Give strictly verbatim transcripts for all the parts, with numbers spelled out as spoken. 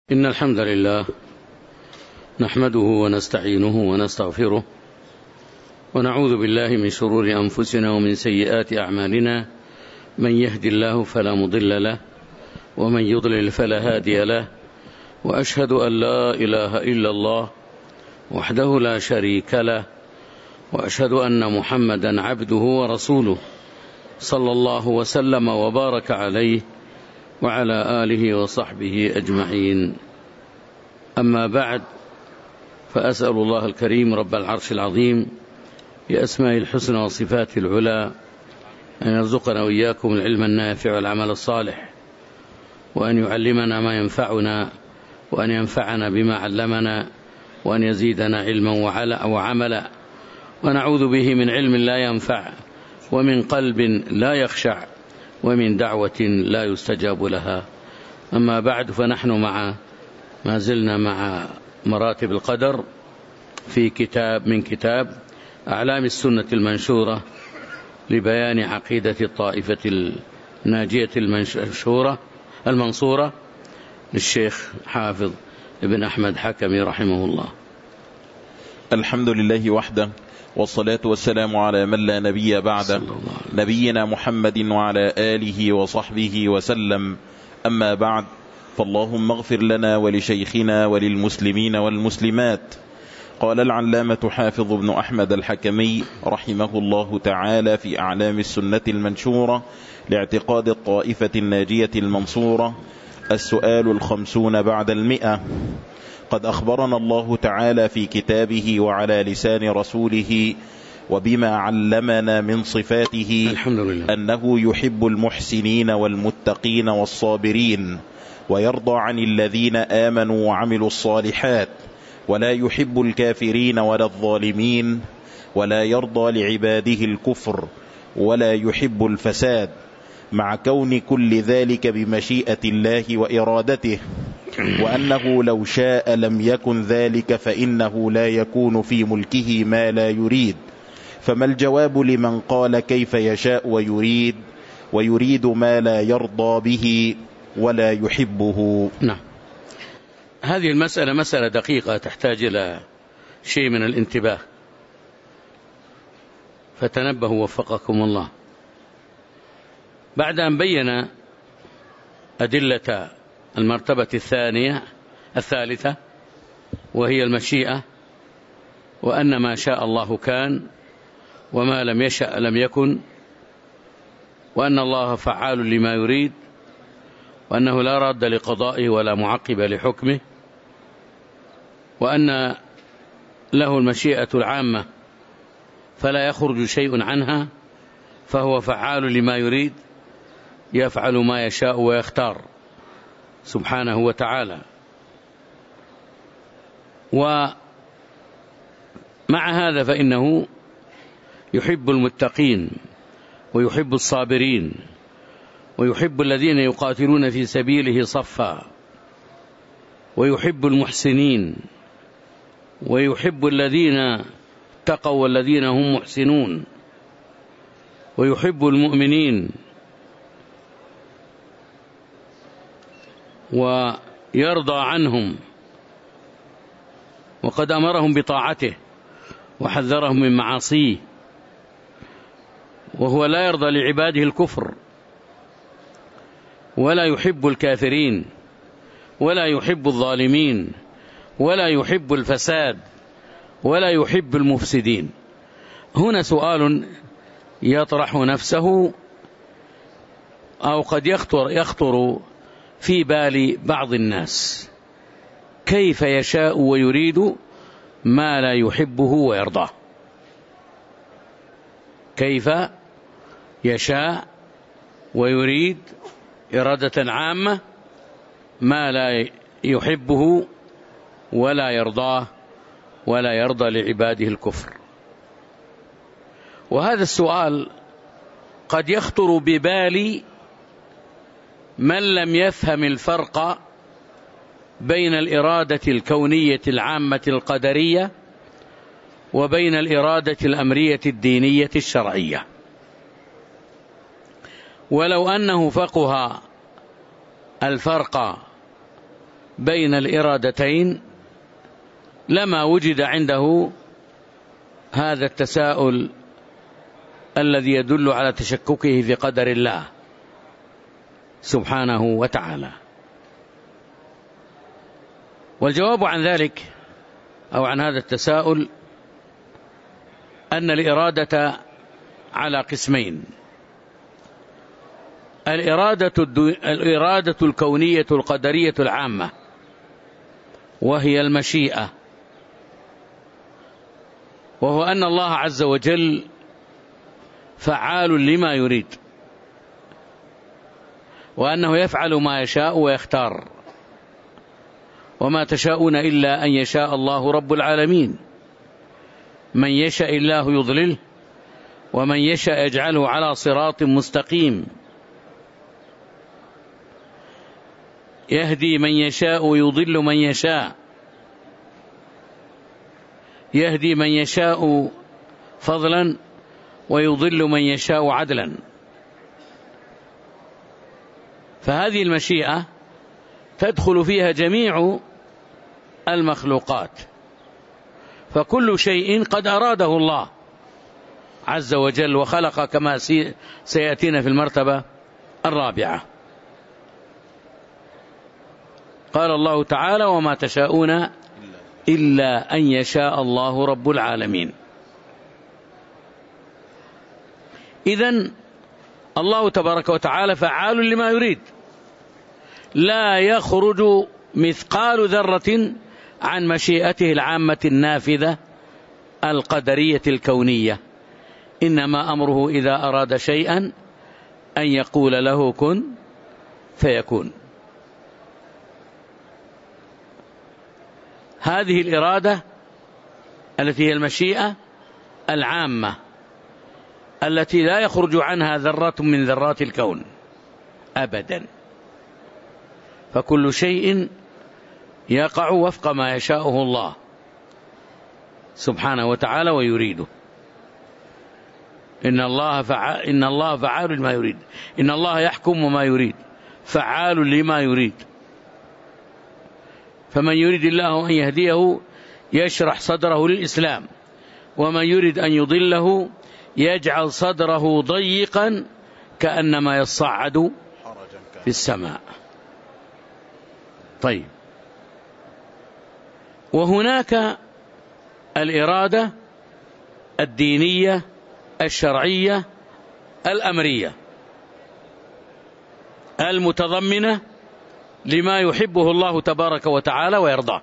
إن الحمد لله نحمده ونستعينه ونستغفره ونعوذ بالله من شرور أنفسنا ومن سيئات أعمالنا. من يهدي الله فلا مضل له ومن يضلل فلا هادي له، وأشهد أن لا إله إلا الله وحده لا شريك له، وأشهد أن محمدا عبده ورسوله صلى الله وسلم وبارك عليه وعلى آله وصحبه أجمعين. أما بعد، فأسأل الله الكريم رب العرش العظيم بأسماء الحسنى وصفات العلى أن يرزقنا وإياكم العلم النافع والعمل الصالح، وأن يعلمنا ما ينفعنا، وأن ينفعنا بما علمنا، وأن يزيدنا علما وعملا، ونعوذ به من علم لا ينفع، ومن قلب لا يخشع، ومن دعوة لا يستجاب لها. أما بعد، فنحن مع ما زلنا مع مراتب القدر في كتاب من كتاب أعلام السنة المنشورة لبيان عقيدة الطائفة الناجية المنشورة المنصورة للشيخ حافظ ابن أحمد حكمي رحمه الله. الحمد لله وحده، والصلاة والسلام على من لا نبي بعده، نبينا محمد وعلى آله وصحبه وسلم. أما بعد، فاللهم اغفر لنا ولشيخنا وللمسلمين والمسلمات. قال العلامة حافظ بن أحمد الحكمي رحمه الله تعالى في أعلام السنة المنشورة لاعتقاد الطائفة الناجية المنصورة: السؤال الخمسون بعد المئة. قد أخبرنا الله تعالى في كتابه وعلى لسان رسوله وبما علمنا من صفاته الحمد لله أنه يحب المحسنين والمتقين والصابرين، ويرضى عن الذين آمنوا وعملوا الصالحات، ولا يحب الكافرين ولا الظالمين، ولا يرضى لعباده الكفر، ولا يحب الفساد، مع كون كل ذلك بمشيئة الله وإرادته، وأنه لو شاء لم يكن ذلك، فإنه لا يكون في ملكه ما لا يريد. فما الجواب لمن قال كيف يشاء ويريد ويريد ما لا يرضى به ولا يحبه؟ نعم، هذه المسألة مسألة دقيقة تحتاج إلى شيء من الانتباه، فتنبهوا وفقكم الله. بعد أن بين أدلة المرتبة الثانية الثالثة وهي المشيئة، وأن ما شاء الله كان وما لم يشأ لم يكن، وأن الله فعال لما يريد، وأنه لا راد لقضائه ولا معقب لحكمه، وأن له المشيئة العامة فلا يخرج شيء عنها، فهو فعال لما يريد، يفعل ما يشاء ويختار سبحانه وتعالى. ومع هذا فإنه يحب المتقين ويحب الصابرين ويحب الذين يقاتلون في سبيله صفا، ويحب المحسنين، ويحب الذين اتقوا والذين هم محسنون، ويحب المؤمنين، ويرضى عنهم، وقد أمرهم بطاعته وحذرهم من معاصيه، وهو لا يرضى لعباده الكفر، ولا يحب الكافرين، ولا يحب الظالمين، ولا يحب الفساد، ولا يحب المفسدين. هنا سؤال يطرح نفسه أو قد يخطر, يخطر في بال بعض الناس: كيف يشاء ويريد ما لا يحبه ويرضاه؟ كيف يشاء ويريد إرادة عامة ما لا يحبه ولا يرضاه، ولا يرضى لعباده الكفر؟ وهذا السؤال قد يخطر ببال من لم يفهم الفرق بين الإرادة الكونية العامة القدرية وبين الإرادة الأمرية الدينية الشرعية. ولو أنه فقه الفرق بين الإرادتين لما وجد عنده هذا التساؤل الذي يدل على تشككه في قدر الله سبحانه وتعالى. والجواب عن ذلك أو عن هذا التساؤل أن الإرادة على قسمين: الإرادة, الإرادة الكونية القدرية العامة، وهي المشيئة، وهو أن الله عز وجل فعال لما يريد، وأنه يفعل ما يشاء ويختار، وما تشاءون إلا أن يشاء الله رب العالمين. من يشاء الله يضلله، ومن يشاء يجعله على صراط مستقيم، يهدي من يشاء ويضل من يشاء، يهدي من يشاء فضلا ويضل من يشاء عدلا. فهذه المشيئة تدخل فيها جميع المخلوقات، فكل شيء قد أراده الله عز وجل وخلق، كما سيأتينا في المرتبة الرابعة. قال الله تعالى: وما تشاءون إلا أن يشاء الله رب العالمين. إذن الله تبارك وتعالى فعال لما يريد، لا يخرج مثقال ذرة عن مشيئته العامة النافذة القدرية الكونية، إنما أمره إذا أراد شيئا أن يقول له كن فيكون. هذه الإرادة التي هي المشيئة العامة التي لا يخرج عنها ذرة من ذرات الكون أبدا، فكل شيء يقع وفق ما يشاءه الله سبحانه وتعالى ويريده. إن الله فعال إن الله فعال لما يريد، إن الله يحكم ما يريد، فعال لما يريد. فمن يريد الله أن يهديه يشرح صدره للإسلام، ومن يريد أن يضله يجعل صدره ضيقا كأنما يصعد في السماء. طيب، وهناك الإرادة الدينية الشرعية الأمرية المتضمنة لما يحبه الله تبارك وتعالى ويرضاه،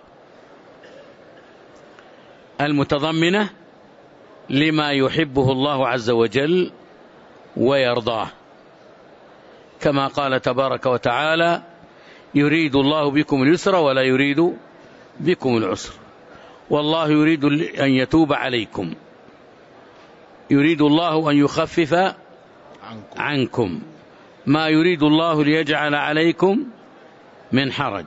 المتضمنة لما يحبه الله عز وجل ويرضاه، كما قال تبارك وتعالى: يريد الله بكم اليسر ولا يريد بكم العسر، والله يريد أن يتوب عليكم، يريد الله أن يخفف عنكم، ما يريد الله ليجعل عليكم من حرج.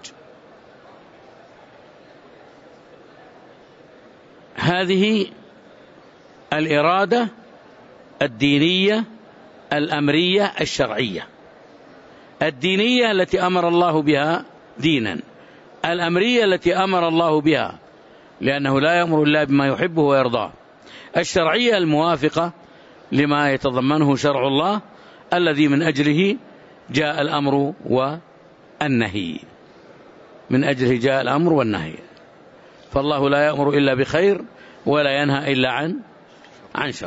هذه الإرادة الدينية الأمرية الشرعية. الدينية التي أمر الله بها دينا، الأمرية التي أمر الله بها لأنه لا يأمر إلا بما يحبه ويرضاه، الشرعية الموافقة لما يتضمنه شرع الله الذي من أجله جاء الأمر والنهي، من أجله جاء الأمر والنهي. فالله لا يأمر إلا بخير ولا ينهى إلا عن عن شر.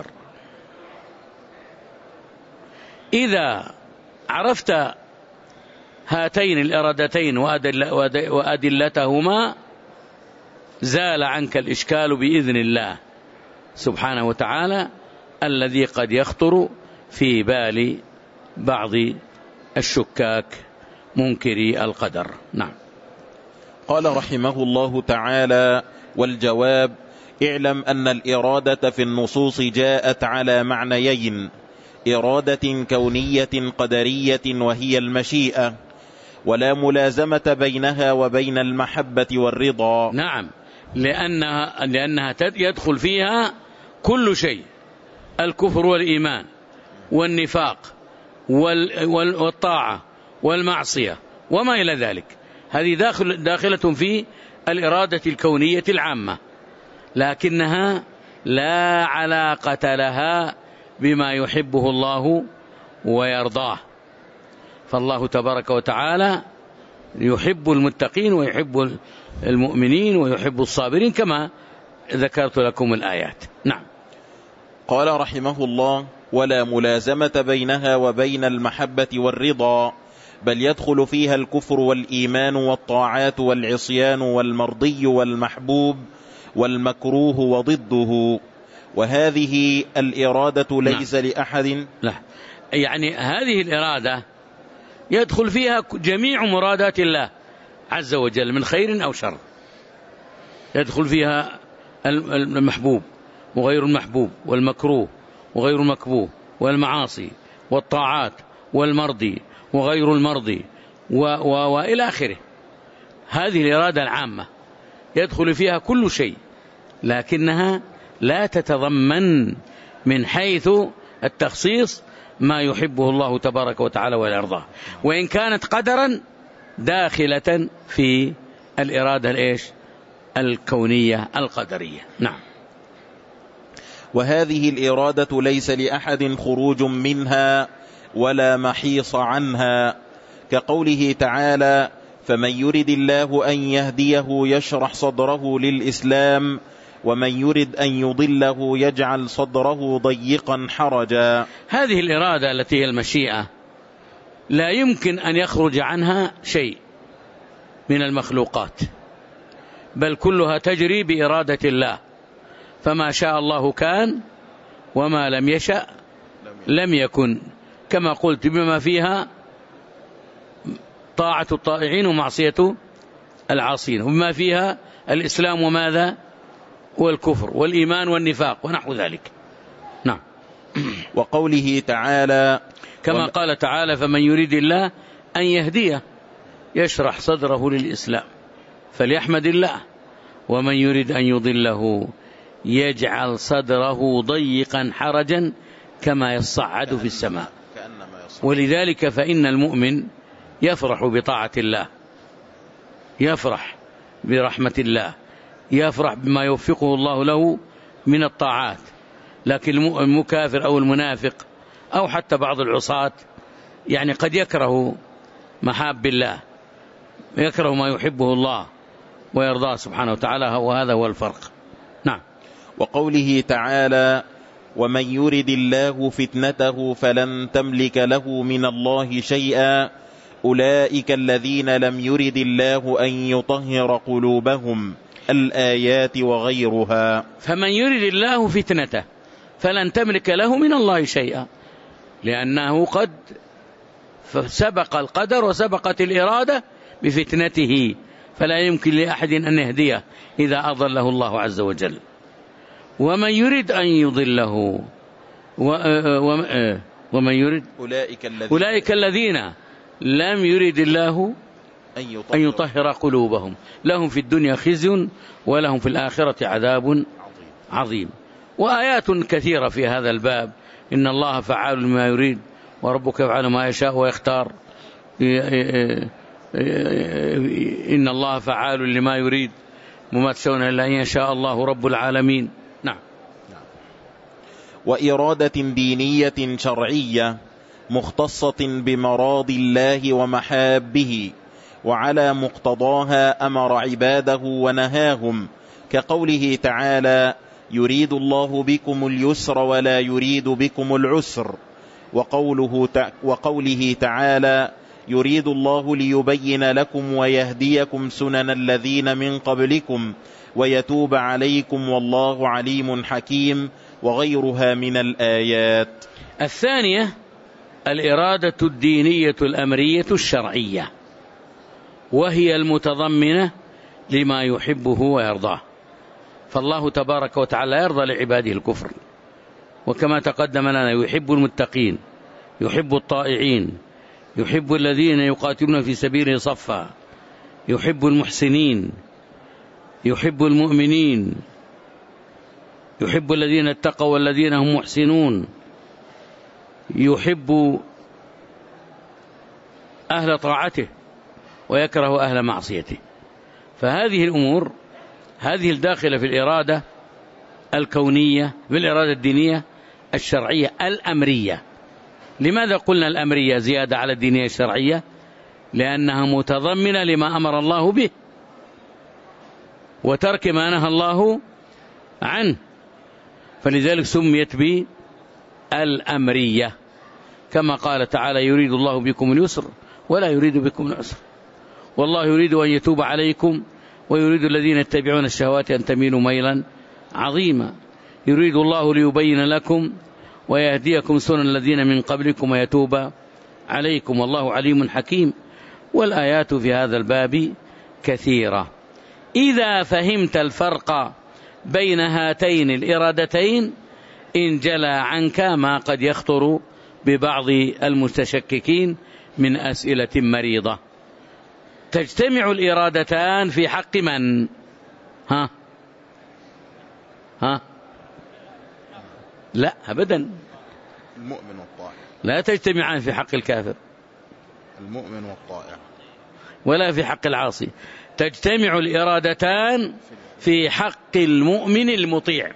إذا عرفت هاتين الإرادتين وأدلتهما زال عنك الإشكال بإذن الله سبحانه وتعالى الذي قد يخطر في بال بعض الشكاك منكري القدر. نعم. قال رحمه الله تعالى: والجواب: اعلم أن الإرادة في النصوص جاءت على معنيين: إرادة كونية قدرية وهي المشيئة، ولا ملازمة بينها وبين المحبة والرضا. نعم، لأنها, لأنها يدخل فيها كل شيء، الكفر والإيمان والنفاق والطاعة والمعصية وما إلى ذلك، هذه داخل داخلة في الإرادة الكونية العامة، لكنها لا علاقة لها بما يحبه الله ويرضاه. فالله تبارك وتعالى يحب المتقين ويحب المؤمنين ويحب الصابرين كما ذكرت لكم الآيات. نعم. قال رحمه الله: ولا ملازمة بينها وبين المحبة والرضا، بل يدخل فيها الكفر والإيمان والطاعات والعصيان والمرضي والمحبوب والمكروه وضده، وهذه الإرادة ليس نعم. لأحد لا، يعني هذه الإرادة يدخل فيها جميع مرادات الله عز وجل من خير أو شر، يدخل فيها المحبوب وغير المحبوب والمكروه وغير المكروه والمعاصي والطاعات والمرضي وغير المرضي و و وإلى آخره. هذه الإرادة العامة يدخل فيها كل شيء، لكنها لا تتضمن من حيث التخصيص ما يحبه الله تبارك وتعالى ويرضاه، وإن كانت قدرا داخلة في الإرادة الإيش الكونية القدرية. نعم. وهذه الإرادة ليس لأحد خروج منها ولا محيص عنها، كقوله تعالى: فمن يرد الله أن يهديه يشرح صدره للإسلام ومن يرد أن يضله يجعل صدره ضيقا حرجا. هذه الإرادة التي هي المشيئة لا يمكن أن يخرج عنها شيء من المخلوقات، بل كلها تجري بإرادة الله، فما شاء الله كان وما لم يشأ لم يكن، كما قلت، بما فيها طاعة الطائعين ومعصية العاصين، وبما فيها الإسلام وماذا والكفر والإيمان والنفاق ونحو ذلك. نعم. وقوله تعالى كما وم... قال تعالى: فمن يريد الله أن يهديه يشرح صدره للإسلام فليحمد الله، ومن يريد أن يضله يجعل صدره ضيقا حرجا كما يصعد في السماء. ولذلك فإن المؤمن يفرح بطاعة الله، يفرح برحمة الله، يفرح بما يوفقه الله له من الطاعات. لكن المكافر أو المنافق أو حتى بعض العصاة يعني قد يكره محاب الله، يكره ما يحبه الله ويرضاه سبحانه وتعالى، وهذا هو الفرق. نعم. وقوله تعالى: ومن يرد الله فتنته فلن تملك له من الله شيئا أولئك الذين لم يرد الله أن يطهر قلوبهم، الآيات وغيرها. فمن يرد الله فتنته فلن تملك له من الله شيئا، لأنه قد سبق القدر وسبقت الإرادة بفتنته، فلا يمكن لأحد أن يهديه إذا أضله الله عز وجل. ومن يريد أن يضله ومن يريد أولئك الذين, أولئك الذين لم يرد الله أن يطهر قلوبهم، لهم في الدنيا خزي ولهم في الآخرة عذاب عظيم. وآيات كثيرة في هذا الباب: إن الله فعال لما يريد وربك يفعل ما يشاء ويختار، إن الله فعال لما يريد وما تشاءون إلا أن يشاء الله رب العالمين. نعم. وإرادة دينية شرعية مختصة بمراضي الله ومحابه، وعلى مقتضاها أمر عباده ونهاهم، كقوله تعالى: يريد الله بكم اليسر ولا يريد بكم العسر، وقوله, وقوله تعالى: يريد الله ليبين لكم ويهديكم سنن الذين من قبلكم ويتوب عليكم والله عليم حكيم، وغيرها من الآيات. الثانية الإرادة الدينية الأمرية الشرعية، وهي المتضمنة لما يحبه ويرضاه. فالله تبارك وتعالى يرضى لعباده الكفر، وكما تقدم لنا يحب المتقين، يحب الطائعين، يحب الذين يقاتلون في سبيله صفا، يحب المحسنين، يحب المؤمنين، يحب الذين اتقوا والذين هم محسنون، يحب أهل طاعته ويكره أهل معصيته. فهذه الأمور هذه الداخلة في الإرادة الكونية، بالإرادة الدينية الشرعية الأمرية. لماذا قلنا الأمرية زيادة على الدينية الشرعية؟ لأنها متضمنة لما أمر الله به وترك ما نهى الله عنه، فلذلك سميت بالأمرية، كما قال تعالى: يريد الله بكم اليسر ولا يريد بكم العسر، والله يريد أن يتوب عليكم ويريد الذين يتبعون الشهوات أن تميلوا ميلا عظيما، يريد الله ليبين لكم ويهديكم سنن الذين من قبلكم ويتوب عليكم والله عليم حكيم. والآيات في هذا الباب كثيرة. إذا فهمت الفرق بين هاتين الإرادتين انجلى عنك ما قد يخطر ببعض المتشككين من أسئلة مريضة. تجتمع الإرادتان في حق من؟ ها ها لا أبدا، المؤمن والطائع. لا تجتمعان في حق الكافر، المؤمن والطائع، ولا في حق العاصي. تجتمع الإرادتان في حق المؤمن المطيع،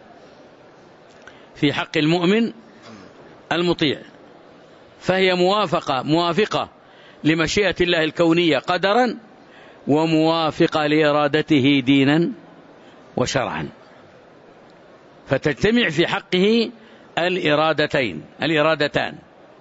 في حق المؤمن المطيع، فهي موافقة موافقة لمشيئة الله الكونية قدرا، وموافقة لإرادته دينا وشرعا. فتجتمع في حقه الإرادتين الإرادتان.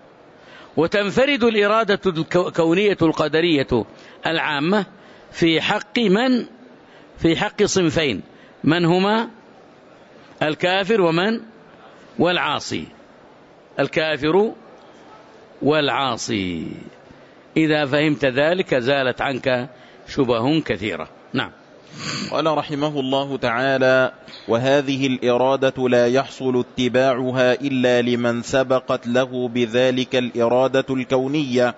وتنفرد الإرادة الكونية القدرية العامة في حق من؟ في حق صنفين، من هما؟ الكافر ومن؟ والعاصي. الكافر والعاصي. إذا فهمت ذلك زالت عنك شبه كثيرة. نعم. قال رحمه الله تعالى: وهذه الإرادة لا يحصل اتباعها إلا لمن سبقت له بذلك الإرادة الكونية،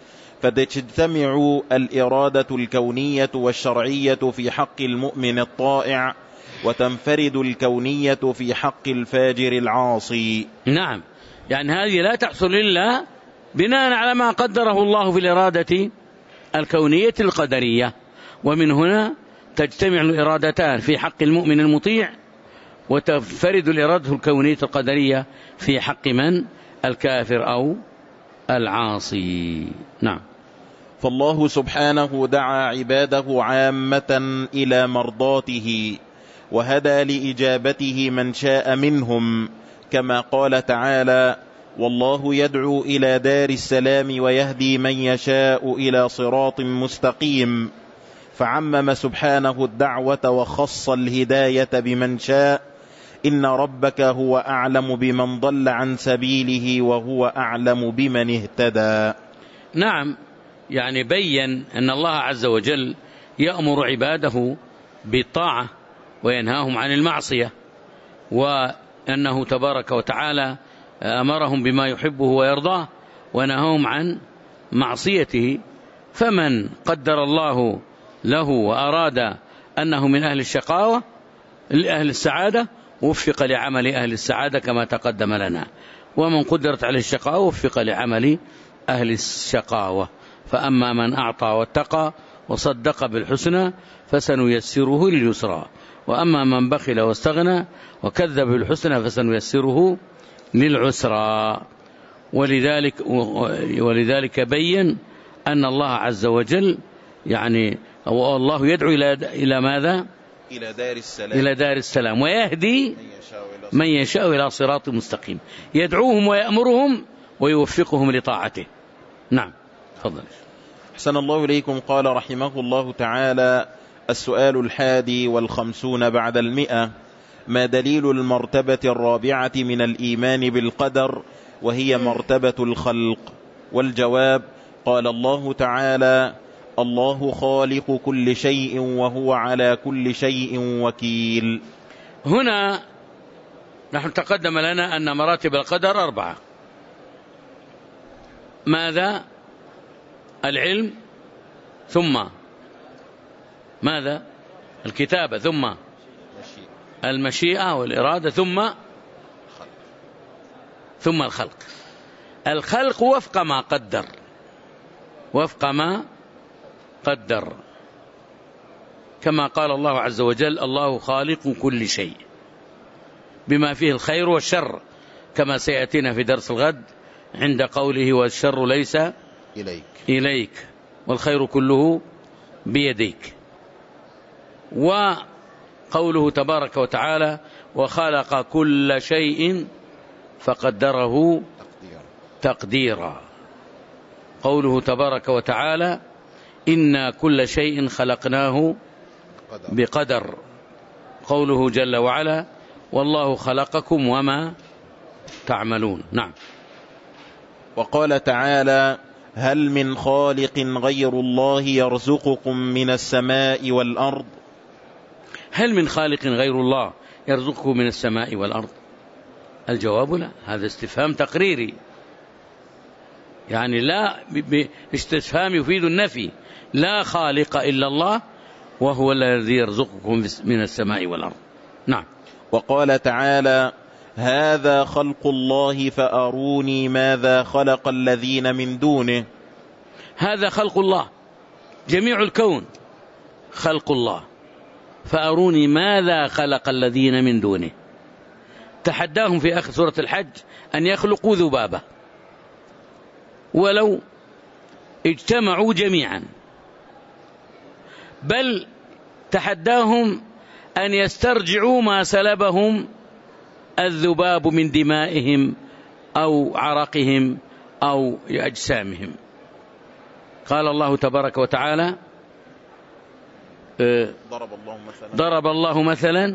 فتجتمع الإرادة الكونية والشرعية في حق المؤمن الطائع، وتنفرد الكونية في حق الفاجر العاصي. نعم، يعني هذه لا تحصل إلا بناء على ما قدره الله في الإرادة الكونية القدرية. ومن هنا تجتمع الإرادتان في حق المؤمن المطيع، وتنفرد الإرادة الكونية القدرية في حق من؟ الكافر أو العاصي. نعم. فالله سبحانه دعا عباده عامة إلى مرضاته، وهدى لإجابته من شاء منهم، كما قال تعالى: والله يدعو إلى دار السلام ويهدي من يشاء إلى صراط مستقيم. فعمم سبحانه الدعوة وخص الهداية بمن شاء. إن ربك هو أعلم بمن ضل عن سبيله وهو أعلم بمن اهتدى. نعم، يعني بين أن الله عز وجل يأمر عباده بالطاعة وينهاهم عن المعصية، وأنه تبارك وتعالى أمرهم بما يحبه ويرضاه ونهاهم عن معصيته. فمن قدر الله له وأراد أنه من أهل الشقاوة لأهل السعادة وفق لعمل أهل السعادة كما تقدم لنا، ومن قدرت عليه الشقاوة وفق لعمل أهل الشقاوة. فأما من أعطى واتقى وصدق بالحسنى فسنيسره لليسرى، وأما من بخل واستغنى وكذب بالحسنى فسنيسره للعسرى. ولذلك ولذلك بين أن الله عز وجل يعني الله يدعو إلى إلى ماذا؟ إلى دار السلام إلى دار السلام، ويهدي من يشاء إلى صراط مستقيم. يدعوهم ويأمرهم ويوفقهم لطاعته. نعم، تفضل. أحسن الله إليكم. قال رحمه الله تعالى: السؤال الحادي والخمسون بعد المئة: ما دليل المرتبة الرابعة من الإيمان بالقدر وهي مرتبة الخلق؟ والجواب: قال الله تعالى: الله خالق كل شيء وهو على كل شيء وكيل. هنا نحن تقدم لنا أن مراتب القدر أربعة. ماذا؟ العلم، ثم ماذا؟ الكتابة، ثم المشيئة والإرادة، ثم ثم الخلق. الخلق وفق ما قدر، وفق ما قدر، كما قال الله عز وجل: الله خالق كل شيء، بما فيه الخير والشر، كما سيأتينا في درس الغد عند قوله: والشر ليس إليك إليك والخير كله بيديك. وقوله تبارك وتعالى: وخلق كل شيء فقدره تقديرا. قوله تبارك وتعالى: إنا كل شيء خلقناه بقدر. قوله جل وعلا: والله خلقكم وما تعملون. نعم. وقال تعالى: هل من خالق غير الله يرزقكم من السماء والأرض؟ هل من خالق غير الله يرزقكم من السماء والأرض؟ الجواب لا. هذا استفهام تقريري، يعني لا، استفهام يفيد النفي. لا خالق إلا الله، وهو الذي يرزقكم من السماء والأرض. نعم. وقال تعالى: هذا خلق الله فأروني ماذا خلق الذين من دونه. هذا خلق الله، جميع الكون خلق الله، فأروني ماذا خلق الذين من دونه. تحداهم في آخر سورة الحج أن يخلقوا ذبابة ولو اجتمعوا جميعا، بل تحداهم أن يسترجعوا ما سلبهم الذباب من دمائهم أو عرقهم أو أجسامهم. قال الله تبارك وتعالى: ضرب الله مثلا ضرب الله مثلا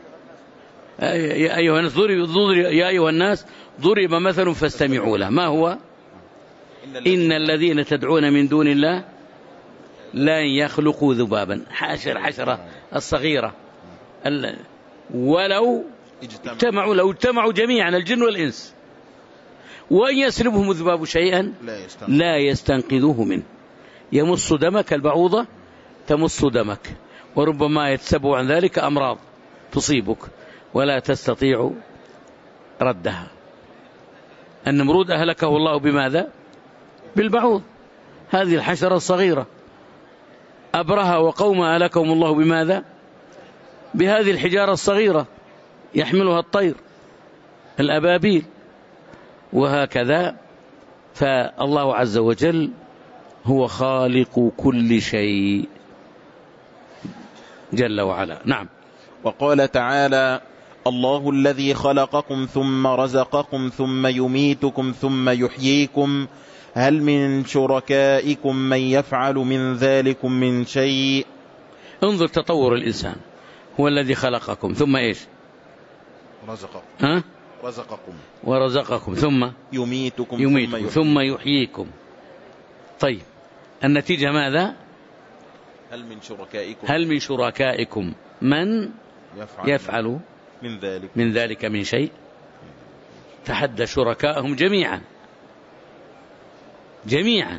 يا أيها الناس ضرب يا أيها الناس ضرب مثل فاستمعوا له. ما هو؟ إن الذين تدعون من دون الله لن يخلقوا ذبابا. حشر حشرة الصغيرة ولو اجتمعوا لو اجتمعوا جميعا الجن والإنس، وإن يسلبهم الذباب شيئا لا يستنقذوه منه. يمص دمك البعوضة تمص دمك، وربما يتسبب عن ذلك أمراض تصيبك ولا تستطيع ردها. النمرود أهلكه الله بماذا؟ بالبعوض، هذه الحشرة الصغيرة. أبرهة وقوم أهلكهم الله بماذا؟ بهذه الحجارة الصغيرة يحملها الطير الأبابيل. وهكذا فالله عز وجل هو خالق كل شيء جل وعلا. نعم. وقال تعالى: الله الذي خلقكم ثم رزقكم ثم يميتكم ثم يحييكم هل من شركائكم من يفعل من ذلكم من شيء. انظر تطور الإنسان، هو الذي خلقكم ثم إيش؟ رزقكم ها؟ رزقكم ورزقكم ثم يميتكم, يميتكم ثم, ثم يحييكم. طيب النتيجة ماذا؟ هل من شركائكم هل من شركائكم من يفعل, يفعل من ذلك من ذلك من شيء. تحدى شركائهم جميعا جميعا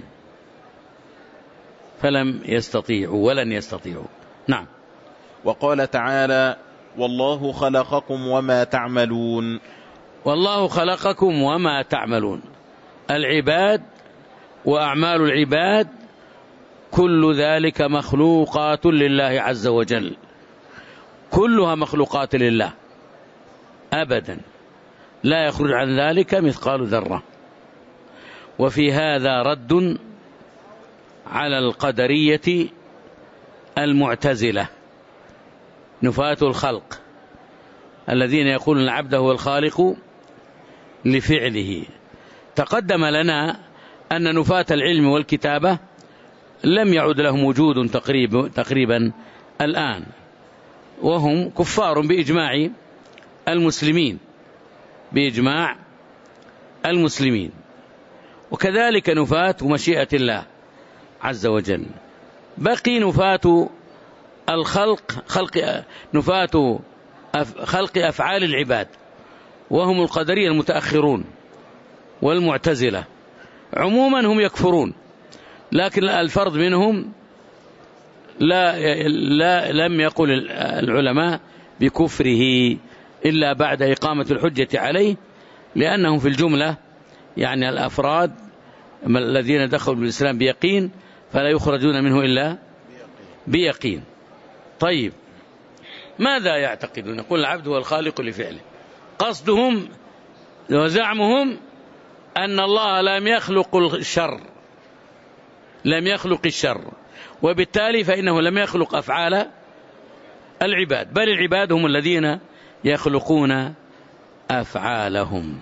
فلم يستطيعوا ولن يستطيعوا. نعم. وقال تعالى: والله خلقكم وما تعملون. والله خلقكم وما تعملون. العباد وأعمال العباد كل ذلك مخلوقات لله عز وجل، كلها مخلوقات لله أبدا، لا يخرج عن ذلك مثقال ذرة. وفي هذا رد على القدرية المعتزلة نفاة الخلق الذين يقولون العبد هو الخالق لفعله. تقدم لنا أن نفاة العلم والكتابة لم يعد لهم وجود تقريبا, تقريبا الآن، وهم كفار بإجماع المسلمين بإجماع المسلمين. وكذلك نفاة مشيئة الله عز وجل. بقي نفاة الخلق خلق نفاة خلق أفعال العباد، وهم القدرية المتأخرون والمعتزلة. عموما هم يكفرون، لكن الفرد منهم لا, لا لم يقل العلماء بكفره إلا بعد إقامة الحجة عليه، لأنهم في الجملة يعني الأفراد الذين دخلوا بالإسلام بيقين، فلا يخرجون منه إلا بيقين. طيب ماذا يعتقدون؟ يقول العبد هو الخالق لفعله. قصدهم وزعمهم أن الله لم يخلق الشر، لم يخلق الشر، وبالتالي فإنه لم يخلق أفعال العباد، بل العباد هم الذين يخلقون أفعالهم.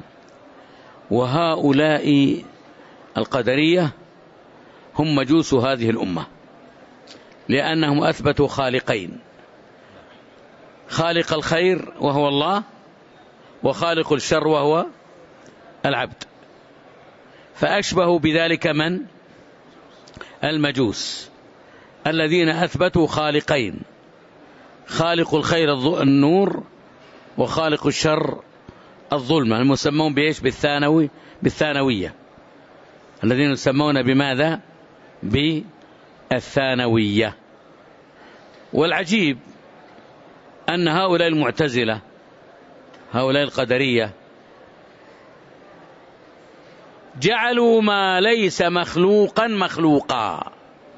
وهؤلاء القدرية هم مجوس هذه الأمة، لأنهم أثبتوا خالقين: خالق الخير وهو الله، وخالق الشر وهو العبد. فأشبهوا بذلك من؟ المجوس الذين أثبتوا خالقين: خالق الخير النور، وخالق الشر الظلمة، المسمون بإيش؟ بالثانوي بالثانوية، الذين يسمون بماذا؟ بالثانوية. والعجيب أن هؤلاء المعتزلة، هؤلاء القدرية، جعلوا ما ليس مخلوقا مخلوقا،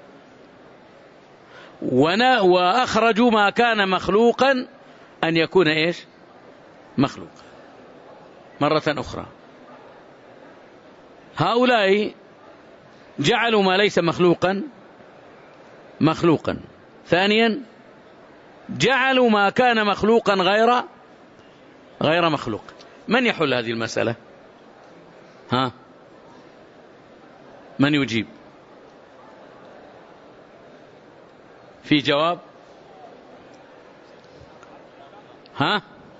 وأخرجوا ما كان مخلوقا أن يكون إيش؟ مخلوقا. مرة أخرى، هؤلاء جعلوا ما ليس مخلوقا مخلوقا. ثانيا، جعلوا ما كان مخلوقا غير غير مخلوق. من يحل هذه المسألة؟ ها؟ من يجيب؟ في جواب؟ ها؟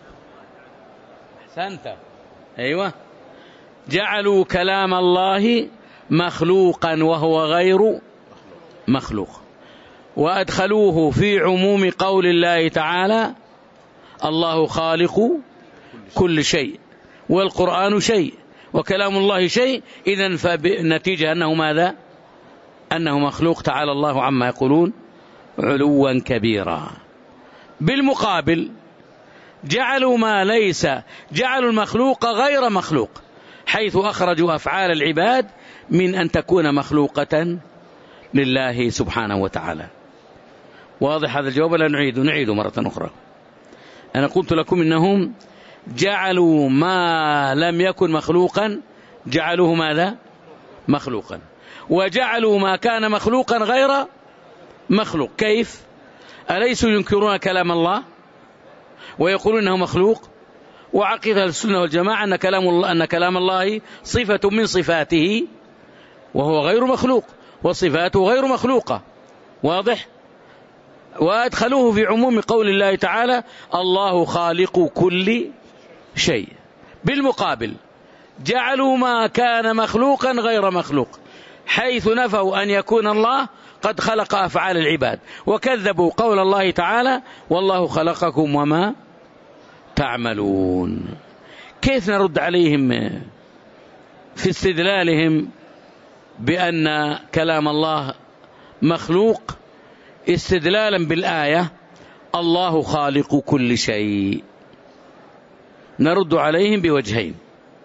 أحسنت. أيوة، جعلوا كلام الله مخلوقا وهو غير مخلوق، وأدخلوه في عموم قول الله تعالى: الله خالق كل شيء، والقرآن شيء، وكلام الله شيء. إذن فالنتيجة أنه ماذا؟ أنه مخلوق، تعالى الله عما يقولون علوا كبيرا. بالمقابل، جعلوا ما ليس جعلوا المخلوق غير مخلوق، حيث أخرجوا أفعال العباد من أن تكون مخلوقة لله سبحانه وتعالى. واضح هذا الجواب؟ لا نعيد نعيد مرة أخرى. أنا قلت لكم إنهم جعلوا ما لم يكن مخلوقا، جعلوه ماذا؟ مخلوقا، وجعلوا ما كان مخلوقا غير مخلوق. كيف؟ أليسوا ينكرون كلام الله ويقولون أنه مخلوق؟ وعقيدة السنة والجماعة أن كلام الله أن كلام الله صفة من صفاته وهو غير مخلوق، وصفاته غير مخلوقة. واضح؟ وأدخلوه في عموم قول الله تعالى: الله خالق كل شيء. بالمقابل، جعلوا ما كان مخلوقا غير مخلوق، حيث نفوا أن يكون الله قد خلق أفعال العباد، وكذبوا قول الله تعالى: والله خلقكم وما تعملون. كيف نرد عليهم في استدلالهم بأن كلام الله مخلوق استدلالا بالآية: الله خالق كل شيء؟ نرد عليهم بوجهين.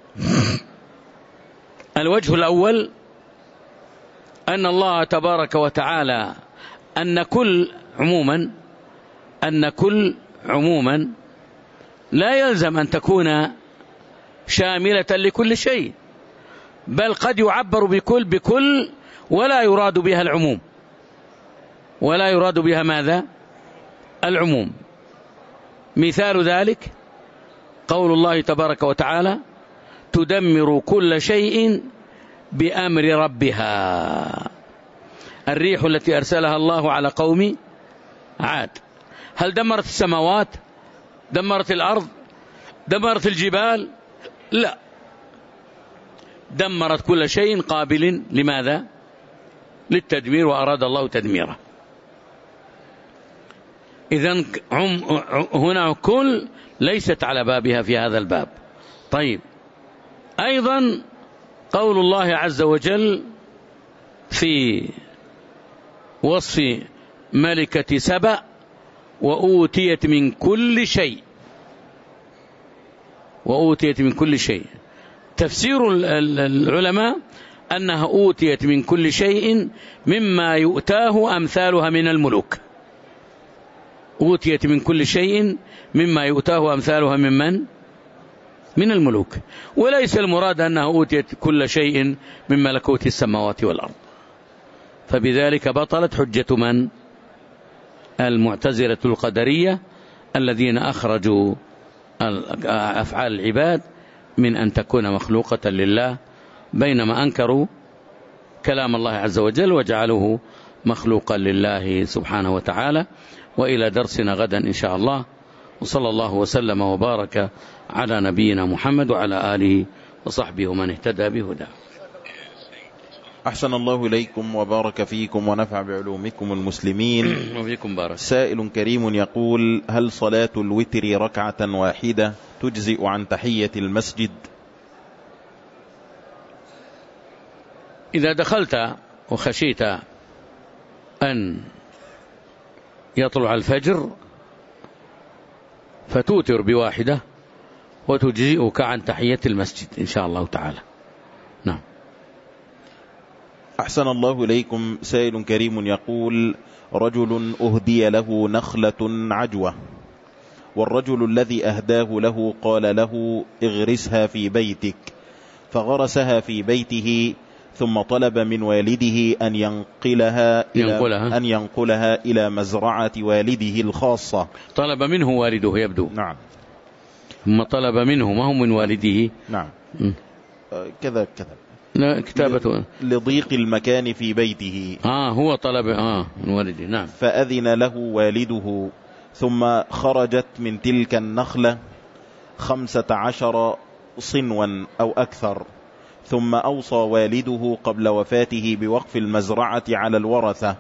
الوجه الأول أن الله تبارك وتعالى أن كل عموما أن كل عموما لا يلزم أن تكون شاملة لكل شيء، بل قد يعبر بكل بكل ولا يراد بها العموم، ولا يراد بها ماذا؟ العموم. مثال ذلك قول الله تبارك وتعالى: تدمر كل شيء بأمر ربها. الريح التي أرسلها الله على قوم عاد، هل دمرت السماوات؟ دمرت الأرض؟ دمرت الجبال؟ لا، دمرت كل شيء قابل لماذا؟ للتدمير، وأراد الله تدميره. إذن هنا كل ليست على بابها في هذا الباب. طيب، أيضا قول الله عز وجل في وصف ملكة سبأ: وأوتيت من كل شيء، وأوتيت من كل شيء. تفسير العلماء أنها أوتيت من كل شيء مما يؤتاه أمثالها من الملوك. أوتيت من كل شيء مما يؤتاه أمثالها من من؟ من الملوك. وليس المراد أنها أوتيت كل شيء من ملكوت السماوات والأرض. فبذلك بطلت حجة من؟ المعتزلة القدرية الذين أخرجوا أفعال العباد من أن تكون مخلوقة لله، بينما أنكروا كلام الله عز وجل وجعلوه مخلوقا لله سبحانه وتعالى. وإلى درسنا غدا إن شاء الله، وصلى الله وسلم وبارك على نبينا محمد وعلى آله وصحبه ومن اهتدى بهداه. أحسن الله إليكم وبارك فيكم ونفع بعلومكم المسلمين. وفيكم بارك. سائل كريم يقول: هل صلاة الوتر ركعة واحدة تجزئ عن تحية المسجد؟ إذا دخلت وخشيت أن يطلع الفجر فتوتر بواحدة وتجزئك عن تحية المسجد إن شاء الله تعالى. نعم. أحسن الله إليكم. سائل كريم يقول: رجل أهدي له نخلة عجوة، والرجل الذي أهداه له قال له: اغرسها في بيتك، فغرسها في بيته، ثم طلب من والده أن ينقلها ينقلها. إلى أن ينقلها إلى مزرعة والده الخاصة. طلب منه والده يبدو. نعم. ثم طلب منه، ما هو من والده. نعم. م. كذا كذا. لا كتابته لضيق المكان في بيته. آه هو طلب آه من والده. نعم. فأذن له والده، ثم خرجت من تلك النخلة خمسة عشر صنوا أو أكثر، ثم أوصى والده قبل وفاته بوقف المزرعة على الورثة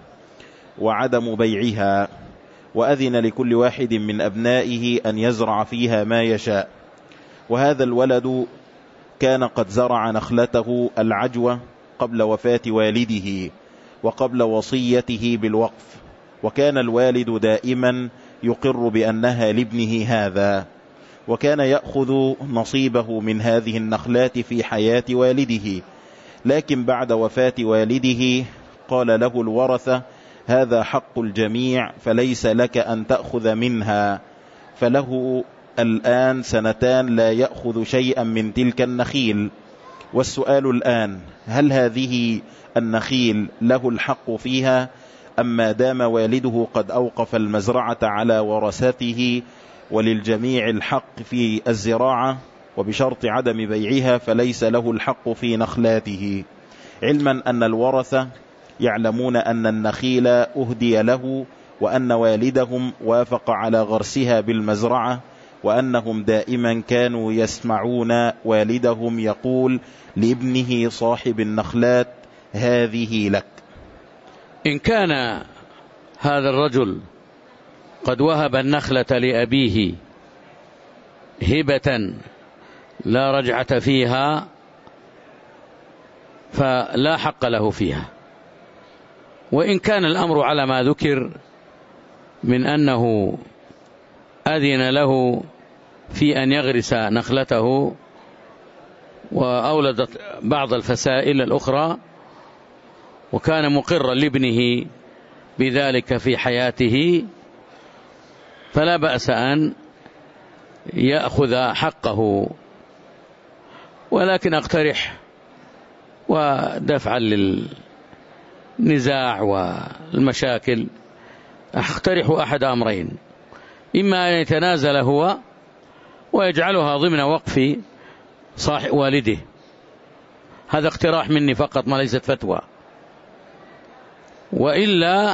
وعدم بيعها، وأذن لكل واحد من أبنائه أن يزرع فيها ما يشاء. وهذا الولد كان قد زرع نخلته العجوة قبل وفاة والده وقبل وصيته بالوقف، وكان الوالد دائما يقر بأنها لابنه هذا، وكان يأخذ نصيبه من هذه النخلات في حياة والده. لكن بعد وفاة والده قال له الورثة: هذا حق الجميع فليس لك أن تأخذ منها، فله الآن سنتان لا يأخذ شيئا من تلك النخيل. والسؤال الآن: هل هذه النخيل له الحق فيها، أم ما دام والده قد أوقف المزرعة على ورثته وللجميع الحق في الزراعة، وبشرط عدم بيعها فليس له الحق في نخلاته، علما أن الورثة يعلمون أن النخيل أهدي له، وأن والدهم وافق على غرسها بالمزرعة، وأنهم دائما كانوا يسمعون والدهم يقول لابنه صاحب النخلات: هذه لك. إن كان هذا الرجل قد وهب النخلة لأبيه هبة لا رجعة فيها فلا حق له فيها. وإن كان الأمر على ما ذكر من أنه أذن له في أن يغرس نخلته وأولدت بعض الفسائل الأخرى، وكان مقرا لابنه بذلك في حياته، فلا بأس أن يأخذ حقه. ولكن أقترح، ودفعا للنزاع والمشاكل، أقترح أحد أمرين: إما أن يتنازل هو ويجعلها ضمن وقف صاحب والده، هذا اقتراح مني فقط ما ليست فتوى، وإلا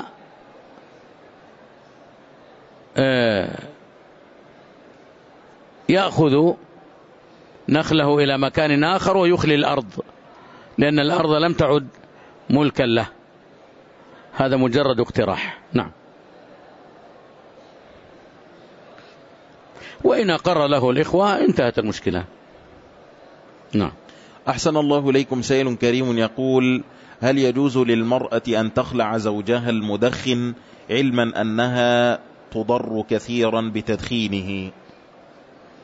يأخذ نخله إلى مكان آخر ويخلي الأرض، لأن الأرض لم تعد ملكا له. هذا مجرد اقتراح. نعم. وإن أقر له الإخوة انتهت المشكلة. نعم. أحسن الله إليكم. سائل كريم يقول: هل يجوز للمرأة أن تخلع زوجها المدخن علما أنها تضر كثيرا بتدخينه؟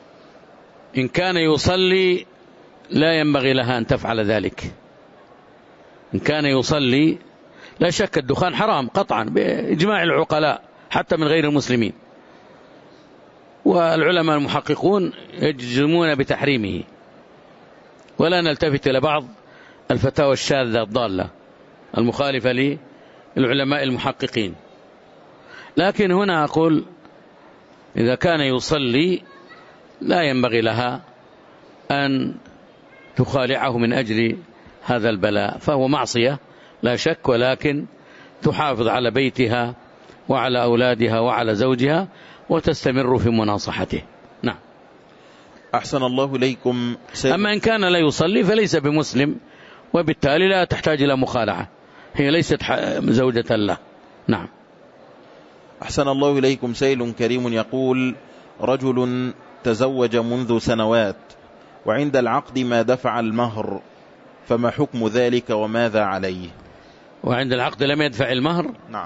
إن كان يصلي لا ينبغي لها أن تفعل ذلك، إن كان يصلي لا شك الدخان حرام قطعا بإجماع العقلاء حتى من غير المسلمين، والعلماء المحققون يجزمون بتحريمه، ولا نلتفت إلى بعض الفتاوى الشاذة الضالة المخالفة للعلماء المحققين. لكن هنا أقول إذا كان يصلي لا ينبغي لها أن تخالعه من أجل هذا البلاء، فهو معصية لا شك، ولكن تحافظ على بيتها وعلى أولادها وعلى زوجها وتستمر في مناصحته. نعم. أحسن الله إليكم. أما إن كان لا يصلي فليس بمسلم، وبالتالي لا تحتاج إلى مخالعة، هي ليست زوجة له. نعم. أحسن الله إليكم. سائل كريم يقول: رجل تزوج منذ سنوات وعند العقد ما دفع المهر، فما حكم ذلك وماذا عليه؟ وعند العقد لم يدفع المهر؟ نعم.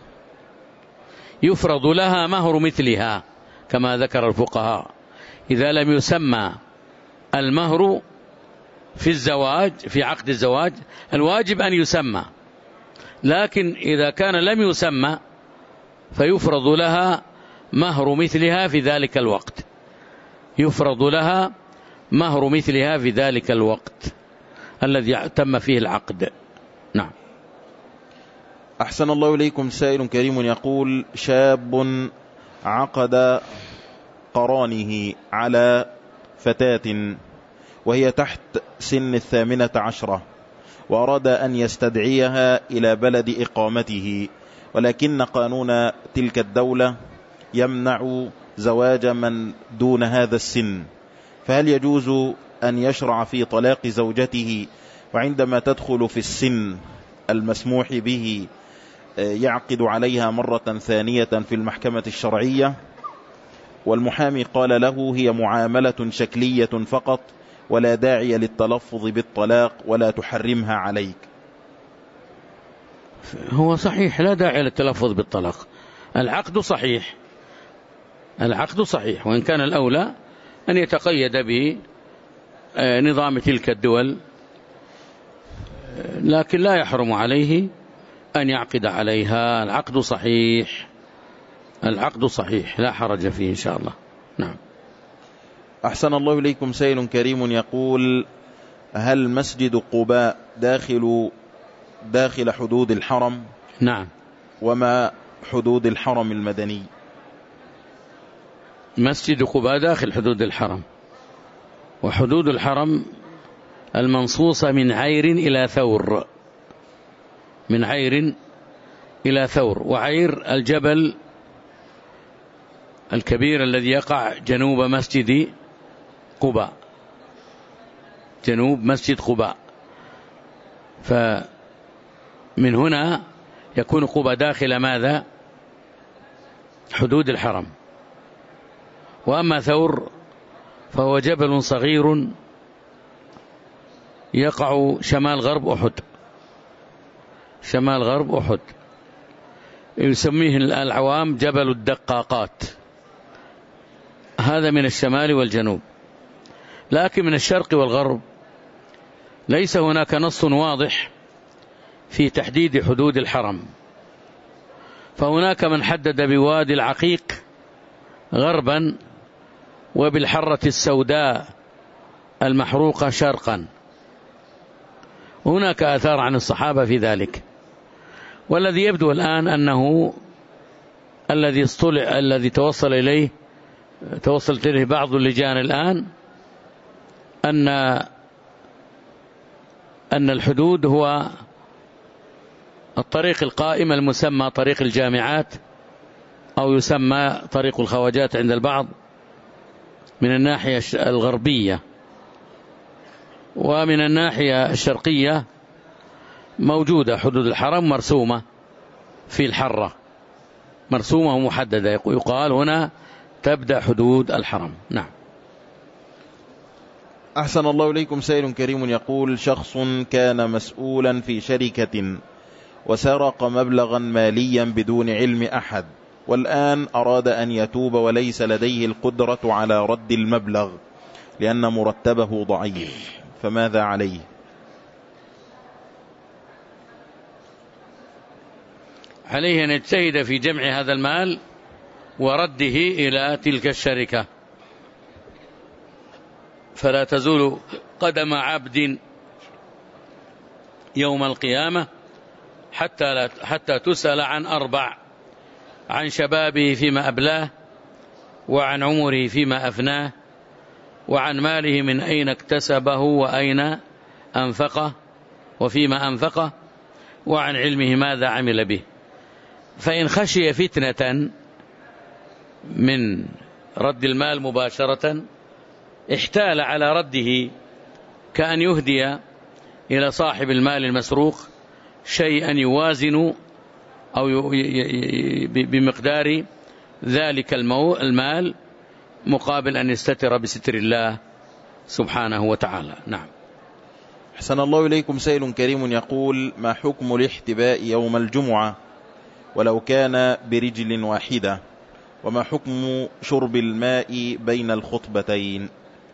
يفرض لها مهر مثلها كما ذكر الفقهاء. إذا لم يسمى المهر في الزواج في عقد الزواج الواجب أن يسمى، لكن إذا كان لم يسمى فيفرض لها مهر مثلها في ذلك الوقت، يفرض لها مهر مثلها في ذلك الوقت الذي تم فيه العقد. نعم. أحسن الله إليكم. سائل كريم يقول: شاب عقد قرانه على فتاة وهي تحت سن الثامنة عشرة، وأراد أن يستدعيها إلى بلد إقامته، ولكن قانون تلك الدولة يمنع زواج من دون هذا السن، فهل يجوز أن يشرع في طلاق زوجته وعندما تدخل في السن المسموح به يعقد عليها مرة ثانية في المحكمة الشرعية؟ والمحامي قال له: هي معاملة شكلية فقط ولا داعي للتلفظ بالطلاق ولا تحرمها عليك. هو صحيح لا داعي للتلفظ بالطلاق، العقد صحيح، العقد صحيح، وإن كان الأولى أن يتقيد بنظام تلك الدول، لكن لا يحرم عليه أن يعقد عليها. العقد صحيح، العقد صحيح لا حرج فيه إن شاء الله. نعم. أحسن الله إليكم. سائل كريم يقول: هل مسجد قباء داخل داخل حدود الحرم؟ نعم. وما حدود الحرم المدني؟ مسجد قباء داخل حدود الحرم، وحدود الحرم المنصوصة من عير إلى ثور، من عير إلى ثور، وعير الجبل الكبير الذي يقع جنوب مسجد قباء، جنوب مسجد قباء، فمن هنا يكون قباء داخل ماذا؟ حدود الحرم. وأما ثور فهو جبل صغير يقع شمال غرب أحد، شمال غرب أحد، يسميه العوام جبل الدقاقات، هذا من الشمال والجنوب. لكن من الشرق والغرب ليس هناك نص واضح في تحديد حدود الحرم، فهناك من حدد بوادي العقيق غربا وبالحرة السوداء المحروقة شرقا، هناك آثار عن الصحابة في ذلك. والذي يبدو الآن أنه الذي اصطلع الذي توصل إليه توصلت إليه بعض اللجان الآن أن أن الحدود هو الطريق القائم المسمى طريق الجامعات، أو يسمى طريق الخواجات عند البعض من الناحية الغربية، ومن الناحية الشرقية موجودة حدود الحرم مرسومة في الحرة، مرسومة ومحددة، يقال هنا تبدأ حدود الحرم. نعم. أحسن الله إليكم. سائل كريم يقول: شخص كان مسؤولا في شركة وسرق مبلغا ماليا بدون علم أحد، والآن أراد أن يتوب وليس لديه القدرة على رد المبلغ لأن مرتبه ضعيف، فماذا عليه؟ عليه أن يجتهد في جمع هذا المال ورده إلى تلك الشركة، فلا تزول قدم عبد يوم القيامة حتى, لا حتى تسأل عن أربع: عن شبابه فيما أبلاه، وعن عمره فيما أفناه، وعن ماله من أين اكتسبه وأين أنفقه وفيما أنفقه، وعن علمه ماذا عمل به. فإن خشي فتنة من رد المال مباشرة احتال على رده، كأن يهدي إلى صاحب المال المسروق شيئا يوازن أو بمقدار ذلك المال مقابل أن يستتر بستر الله سبحانه وتعالى. نعم. أحسن الله إليكم. سائل كريم يقول: ما حكم الاحتباء يوم الجمعة ولو كان برجل واحدة؟ وما حكم شرب الماء بين الخطبتين؟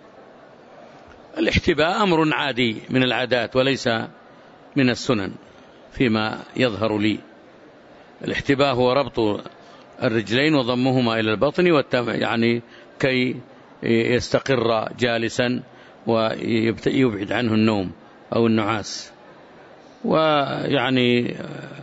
الاحتباء أمر عادي من العادات وليس من السنن فيما يظهر لي. الاحتباء هو ربط الرجلين وضمهما إلى البطن والتم يعني كي يستقر جالسا ويبعد عنه النوم أو النعاس. ويعني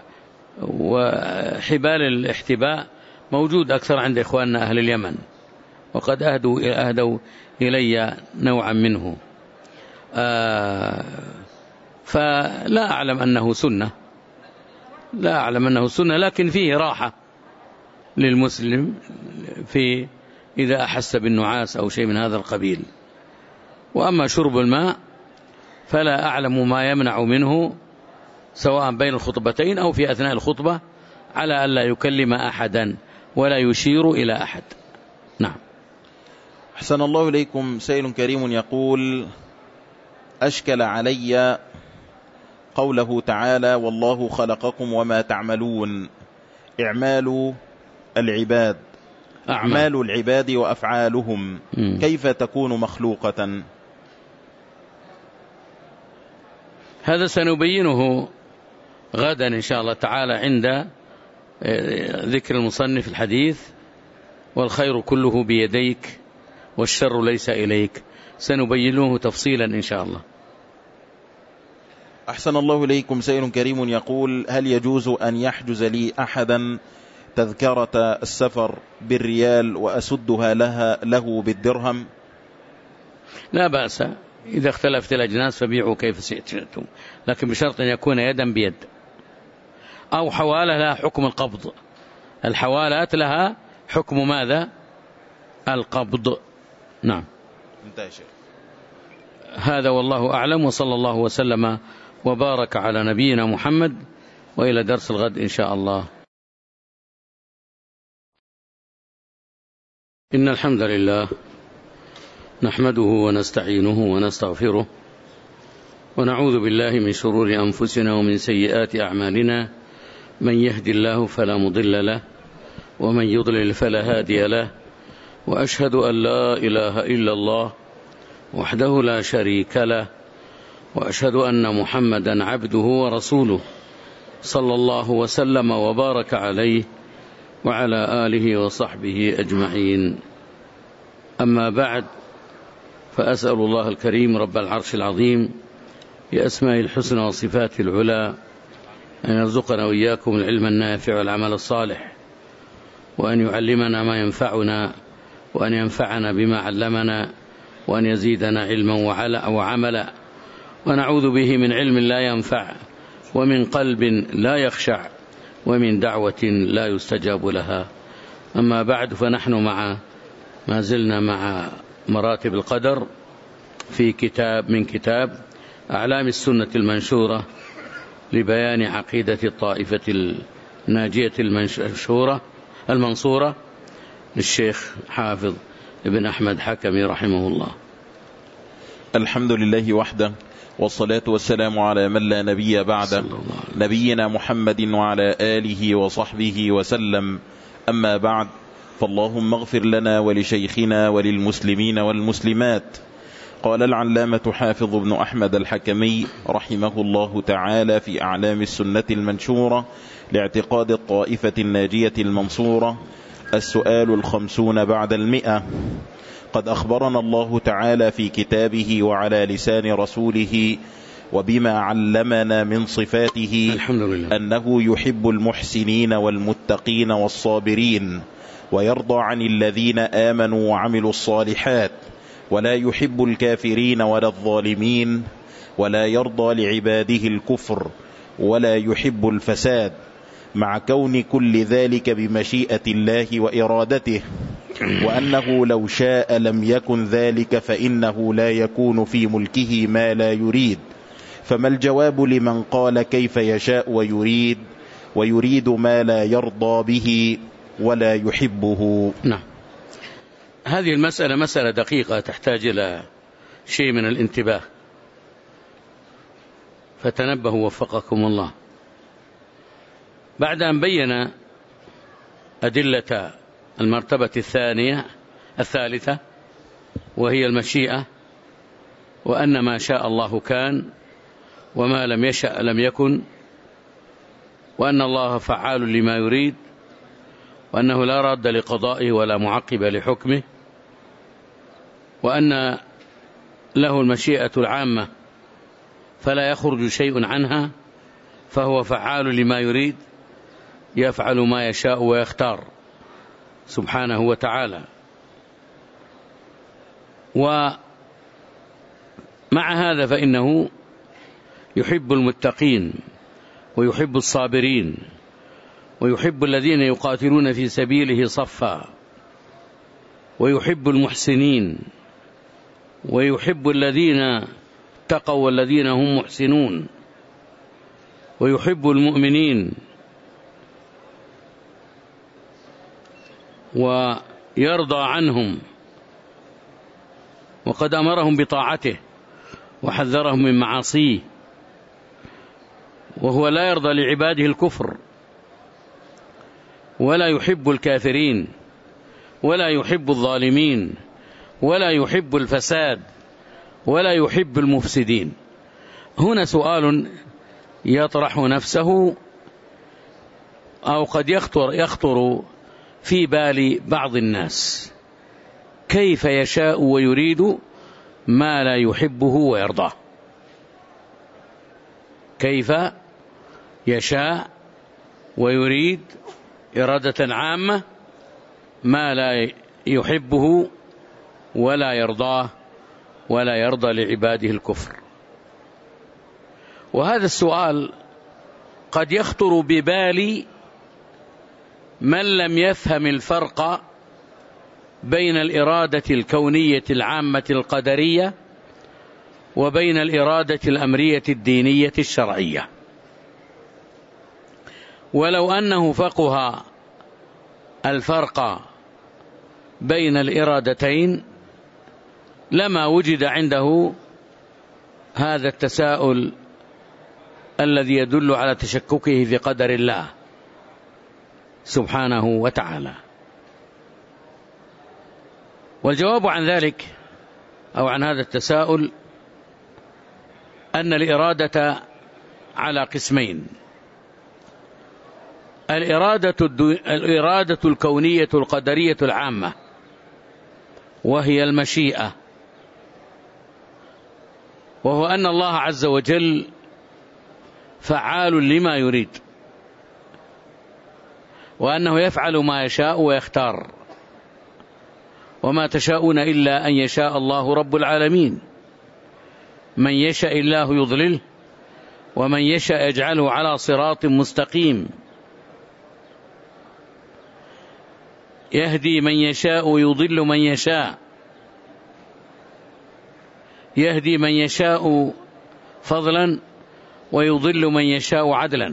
وحبال الاحتباء موجود أكثر عند إخواننا أهل اليمن، وقد أهدوا, أهدوا إلي نوعا منه. آه فلا أعلم أنه سنة، لا أعلم أنه سنة، لكن فيه راحة للمسلم في إذا أحس بالنعاس أو شيء من هذا القبيل. وأما شرب الماء فلا أعلم ما يمنع منه، سواء بين الخطبتين أو في أثناء الخطبة، على ألا يكلم أحدا ولا يشير إلى أحد. نعم. أحسن الله إليكم. سائل كريم يقول: أشكل علي قوله تعالى: والله خلقكم وما تعملون. إعمال العباد أعمال العباد وأفعالهم م. كيف تكون مخلوقة؟ هذا سنبينه غدا إن شاء الله تعالى عند ذكر المصنف الحديث: والخير كله بيديك والشر ليس إليك. سنبينه تفصيلا إن شاء الله. أحسن الله إليكم. سائل كريم يقول: هل يجوز أن يحجز لي أحدا تذكرة السفر بالريال وأسدها لها له بالدرهم؟ لا بأس، إذا اختلفت الأجناس فبيعوا كيف شئتم، لكن بشرط أن يكون يدا بيد، أو حوالة لها حكم القبض. الحوالات لها حكم ماذا؟ القبض. نعم. انتشر. هذا والله أعلم، وصلى الله وسلم وبارك على نبينا محمد، وإلى درس الغد إن شاء الله. إن الحمد لله نحمده ونستعينه ونستغفره، ونعوذ بالله من شرور أنفسنا ومن سيئات أعمالنا. من يهدي الله فلا مضل له، ومن يضلل فلا هادي له، وأشهد أن لا إله إلا الله وحده لا شريك له، وأشهد أن محمدا عبده ورسوله، صلى الله وسلم وبارك عليه وعلى آله وصحبه أجمعين. أما بعد، فأسأل الله الكريم رب العرش العظيم بأسماء الحسنى وصفات العلى أن يرزقنا وإياكم العلم النافع والعمل الصالح، وأن يعلمنا ما ينفعنا، وأن ينفعنا بما علمنا، وأن يزيدنا علما وعملا، ونعوذ به من علم لا ينفع، ومن قلب لا يخشع، ومن دعوة لا يستجاب لها. أما بعد، فنحن مع ما زلنا مع مراتب القدر في كتاب من كتاب أعلام السنة المنشورة لبيان عقيدة الطائفة الناجية المنشورة المنصورة للشيخ حافظ ابن أحمد حكمي رحمه الله. الحمد لله وحده، والصلاة والسلام على من لا نبي بعده، نبينا محمد وعلى آله وصحبه وسلم. أما بعد، فاللهم اغفر لنا ولشيخنا وللمسلمين والمسلمات، قال العلامة حافظ بن أحمد الحكمي رحمه الله تعالى في أعلام السنة المنشورة لاعتقاد الطائفة الناجية المنصورة: السؤال الخمسون بعد المئة. قد أخبرنا الله تعالى في كتابه وعلى لسان رسوله وبما علمنا من صفاته الحمد لله أنه يحب المحسنين والمتقين والصابرين، ويرضى عن الذين آمنوا وعملوا الصالحات، ولا يحب الكافرين ولا الظالمين، ولا يرضى لعباده الكفر، ولا يحب الفساد، مع كون كل ذلك بمشيئة الله وإرادته، وأنه لو شاء لم يكن ذلك، فإنه لا يكون في ملكه ما لا يريد. فما الجواب لمن قال كيف يشاء ويريد ويريد ما لا يرضى به ولا يحبه؟ نعم، هذه المسألة مسألة دقيقة تحتاج إلى شيء من الانتباه، فتنبهوا وفقكم الله. بعد أن بين أدلة المرتبة الثانية الثالثة وهي المشيئة، وأن ما شاء الله كان وما لم يشأ لم يكن، وأن الله فعال لما يريد، وأنه لا راد لقضائه ولا معقب لحكمه، وأن له المشيئة العامة فلا يخرج شيء عنها، فهو فعال لما يريد، يفعل ما يشاء ويختار سبحانه وتعالى. ومع هذا فإنه يحب المتقين ويحب الصابرين ويحب الذين يقاتلون في سبيله صفا، ويحب المحسنين، ويحب الذين اتقوا والذين هم محسنون، ويحب المؤمنين، ويرضى عنهم، وقد أمرهم بطاعته وحذرهم من معاصيه، وهو لا يرضى لعباده الكفر، ولا يحب الكافرين، ولا يحب الظالمين، ولا يحب الفساد، ولا يحب المفسدين. هنا سؤال يطرح نفسه أو قد يخطر, يخطر في بال بعض الناس: كيف يشاء ويريد ما لا يحبه ويرضاه؟ كيف يشاء ويريد إرادة عامة ما لا يحبه ولا يرضاه، ولا يرضى لعباده الكفر؟ وهذا السؤال قد يخطر ببال من لم يفهم الفرق بين الإرادة الكونية العامة القدرية وبين الإرادة الأمرية الدينية الشرعية. ولو أنه فقه الفرق بين الإرادتين لما وجد عنده هذا التساؤل الذي يدل على تشككه في قدر الله سبحانه وتعالى. والجواب عن ذلك أو عن هذا التساؤل أن الإرادة على قسمين: الإرادة, الإرادة الكونية القدرية العامة، وهي المشيئة، وهو أن الله عز وجل فعال لما يريد، وأنه يفعل ما يشاء ويختار، وما تشاءون إلا أن يشاء الله رب العالمين. من يشاء الله يضلله، ومن يشاء يجعله على صراط مستقيم. يهدي من يشاء ويضل من يشاء، يهدي من يشاء فضلا ويضل من يشاء عدلا.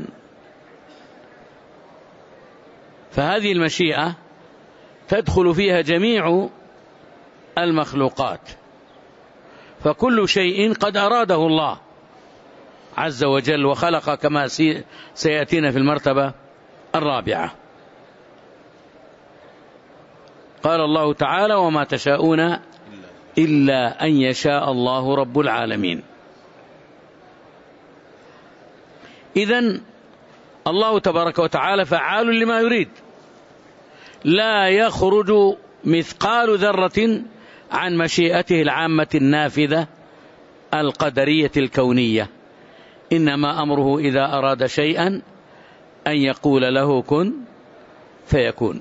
فهذه المشيئة تدخل فيها جميع المخلوقات، فكل شيء قد أراده الله عز وجل وخلق، كما سيأتينا في المرتبة الرابعة. قال الله تعالى: وما تشاءون إلا أن يشاء الله رب العالمين. إذن الله تبارك وتعالى فعال لما يريد، لا يخرج مثقال ذرة عن مشيئته العامة النافذة القدرية الكونية، إنما أمره إذا أراد شيئا أن يقول له كن فيكون.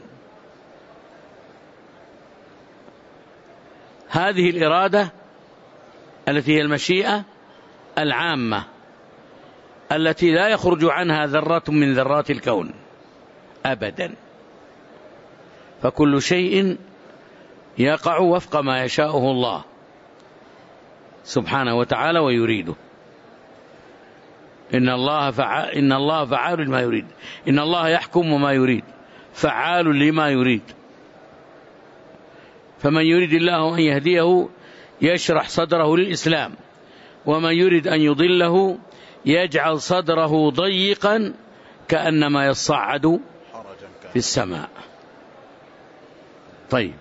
هذه الإرادة التي هي المشيئة العامة التي لا يخرج عنها ذرة من ذرات الكون أبدا، فكل شيء يقع وفق ما يشاءه الله سبحانه وتعالى ويريده. إن الله فعال إن الله فعال لما يريد، إن الله يحكم وما يريد، فعال لما يريد. فمن يريد الله أن يهديه يشرح صدره للإسلام، ومن يريد أن يضله يجعل صدره ضيقا كأنما يصعد في السماء. طيب،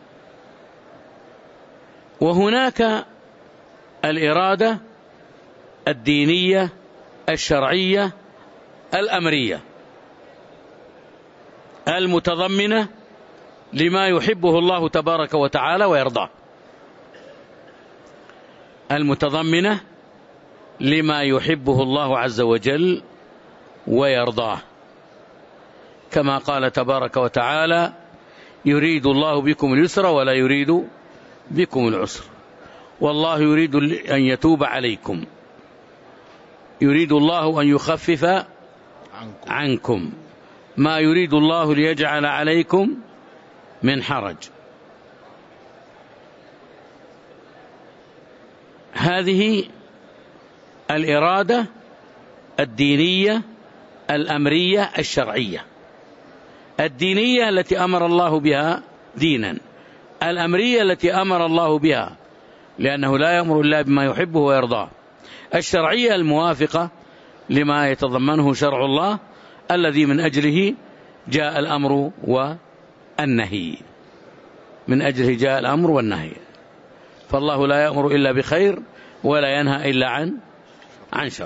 وهناك الإرادة الدينية الشرعية الأمرية المتضمنة لما يحبه الله تبارك وتعالى ويرضاه، المتضمنة لما يحبه الله عز وجل ويرضاه، كما قال تبارك وتعالى: يريد الله بكم اليسر ولا يريد بكم العسر، والله يريد أن يتوب عليكم، يريد الله أن يخفف عنكم، ما يريد الله ليجعل عليكم من حرج. هذه الإرادة الدينية الأمرية الشرعية. الدينية التي أمر الله بها دينا، الأمرية التي أمر الله بها لأنه لا يأمر إلا بما يحبه ويرضاه، الشرعية الموافقة لما يتضمنه شرع الله الذي من أجله جاء الأمر والنهي، من أجله جاء الأمر والنهي. فالله لا يأمر إلا بخير ولا ينهى إلا عن عن شر.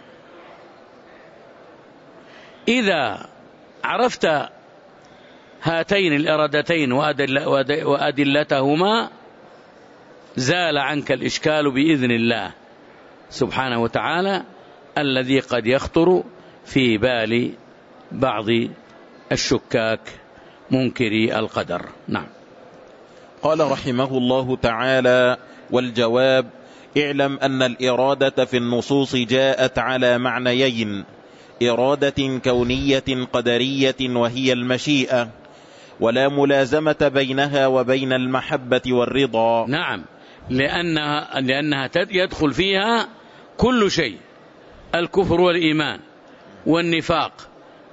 إذا عرفت هاتين الإرادتين وأدلتهما زال عنك الإشكال بإذن الله سبحانه وتعالى الذي قد يخطر في بال بعض الشكاك منكري القدر. نعم. قال رحمه الله تعالى: والجواب: اعلم أن الإرادة في النصوص جاءت على معنيين: إرادة كونية قدرية وهي المشيئة، ولا ملازمة بينها وبين المحبة والرضا. نعم، لأنها, لأنها يدخل فيها كل شيء، الكفر والإيمان والنفاق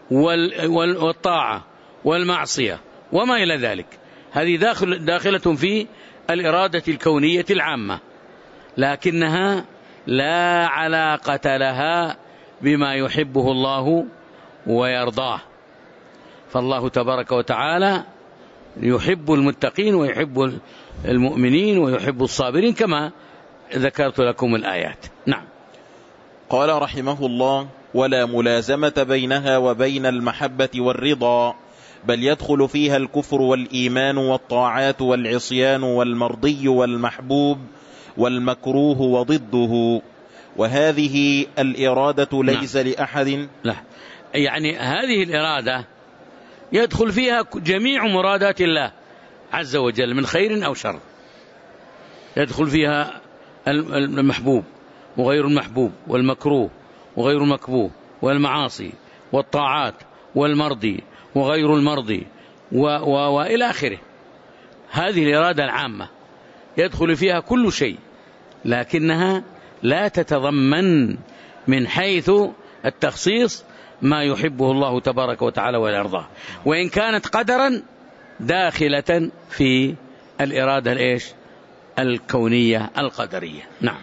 والطاعة والمعصية وما إلى ذلك، هذه داخل داخلة في الإرادة الكونية العامة، لكنها لا علاقة لها بما يحبه الله ويرضاه. فالله تبارك وتعالى يحب المتقين ويحب المؤمنين ويحب الصابرين كما ذكرت لكم الآيات. نعم. قال رحمه الله: ولا ملازمة بينها وبين المحبة والرضا، بل يدخل فيها الكفر والإيمان والطاعات والعصيان والمرضي والمحبوب والمكروه وضده، وهذه الإرادة ليس نعم. لأحد لا، يعني هذه الإرادة يدخل فيها جميع مرادات الله عز وجل من خير أو شر، يدخل فيها المحبوب وغير المحبوب والمكروه وغير المكروه والمعاصي والطاعات والمرضي وغير المرضي و و وإلى آخره. هذه الإرادة العامة يدخل فيها كل شيء، لكنها لا تتضمن من حيث التخصيص ما يحبه الله تبارك وتعالى ويرضاه، وإن كانت قدرا داخلة في الإرادة الإيش الكونية القدرية. نعم.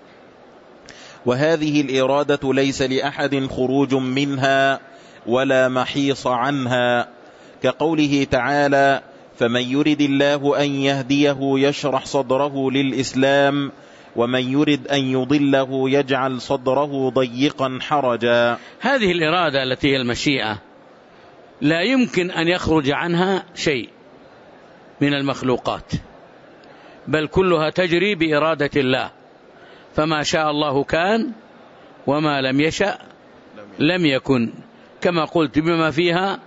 وهذه الإرادة ليس لأحد خروج منها ولا محيص عنها، كقوله تعالى: فمن يرد الله أن يهديه يشرح صدره للإسلام ومن يرد أن يضله يجعل صدره ضيقا حرجا. هذه الإرادة التي هي المشيئة لا يمكن أن يخرج عنها شيء من المخلوقات، بل كلها تجري بإرادة الله، فما شاء الله كان وما لم يشأ لم يكن، كما قلت بما فيها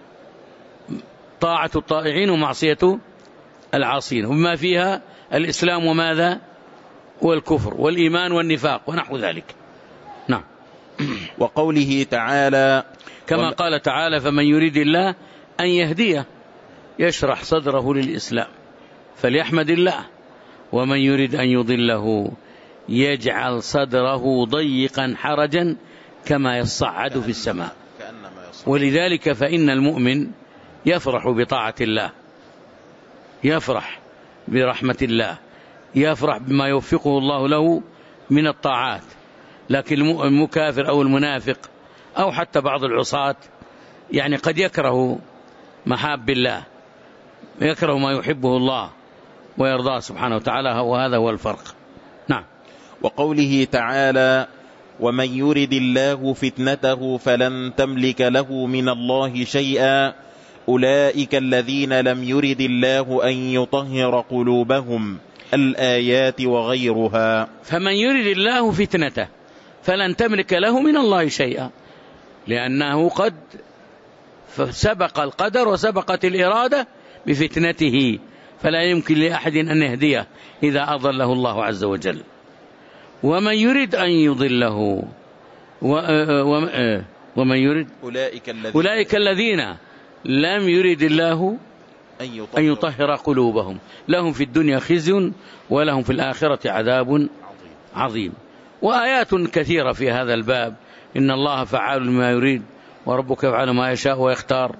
طاعة الطائعين ومعصية العاصين، وبما فيها الإسلام وماذا والكفر والإيمان والنفاق ونحو ذلك. نعم. وقوله تعالى كما وم... قال تعالى فمن يريد الله أن يهديه يشرح صدره للإسلام فليحمد الله، ومن يريد أن يضله يجعل صدره ضيقا حرجا كما يصعد في السماء. ولذلك فإن المؤمن يفرح بطاعة الله، يفرح برحمة الله، يفرح بما يوفقه الله له من الطاعات. لكن المكافر أو المنافق أو حتى بعض العصاة يعني قد يكره محاب الله، يكره ما يحبه الله ويرضاه سبحانه وتعالى، وهذا هو الفرق. نعم. وقوله تعالى ومن يرد الله فتنته فلن تملك له من الله شيئا أولئك الذين لم يرد الله أن يطهر قلوبهم، الآيات وغيرها. فمن يرد الله فتنته فلن تملك له من الله شيئا، لأنه قد سبق القدر وسبقت الإرادة بفتنته، فلا يمكن لأحد أن يهديه إذا أضله الله عز وجل. ومن يريد أن يضله ومن يريد أولئك الذين, أولئك الذين لم يرد الله أن يطهر قلوبهم، لهم في الدنيا خزي ولهم في الآخرة عذاب عظيم. وآيات كثيرة في هذا الباب، إن الله فعال لما يريد وربك يفعل ما يشاء ويختار،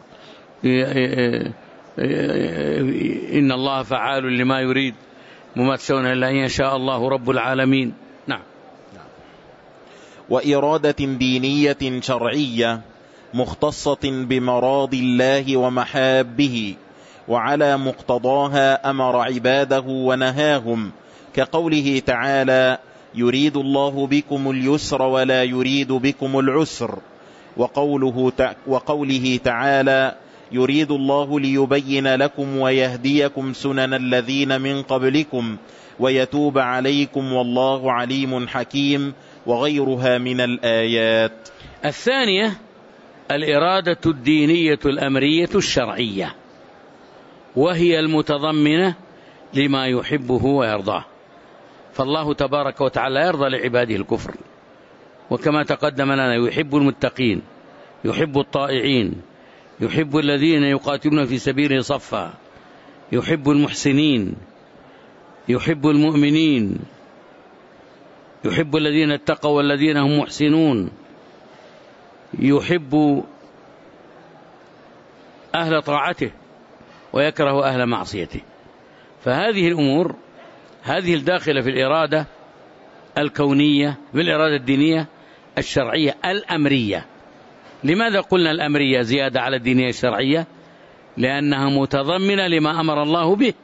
إن الله فعال لما يريد وما تشاءون إلا أن يشاء الله رب العالمين. نعم. وإرادة دينية شرعية مختصة بمراضي الله ومحابه، وعلى مقتضاها أمر عباده ونهاهم، كقوله تعالى يريد الله بكم اليسر ولا يريد بكم العسر، وقوله, وقوله تعالى يريد الله ليبين لكم ويهديكم سنن الذين من قبلكم ويتوب عليكم والله عليم حكيم، وغيرها من الآيات. الثانية الإرادة الدينية الأمرية الشرعية، وهي المتضمنة لما يحبه ويرضاه. فالله تبارك وتعالى يرضى لعباده الكفر، وكما تقدم لنا يحب المتقين، يحب الطائعين، يحب الذين يقاتلون في سبيله صفا، يحب المحسنين، يحب المؤمنين، يحب الذين اتقوا والذين هم محسنون، يحب أهل طاعته ويكره أهل معصيته. فهذه الأمور هذه الداخلة في الإرادة الكونية، في الإرادة الدينية الشرعية الأمرية. لماذا قلنا الأمرية زيادة على الدينية الشرعية؟ لأنها متضمنة لما أمر الله به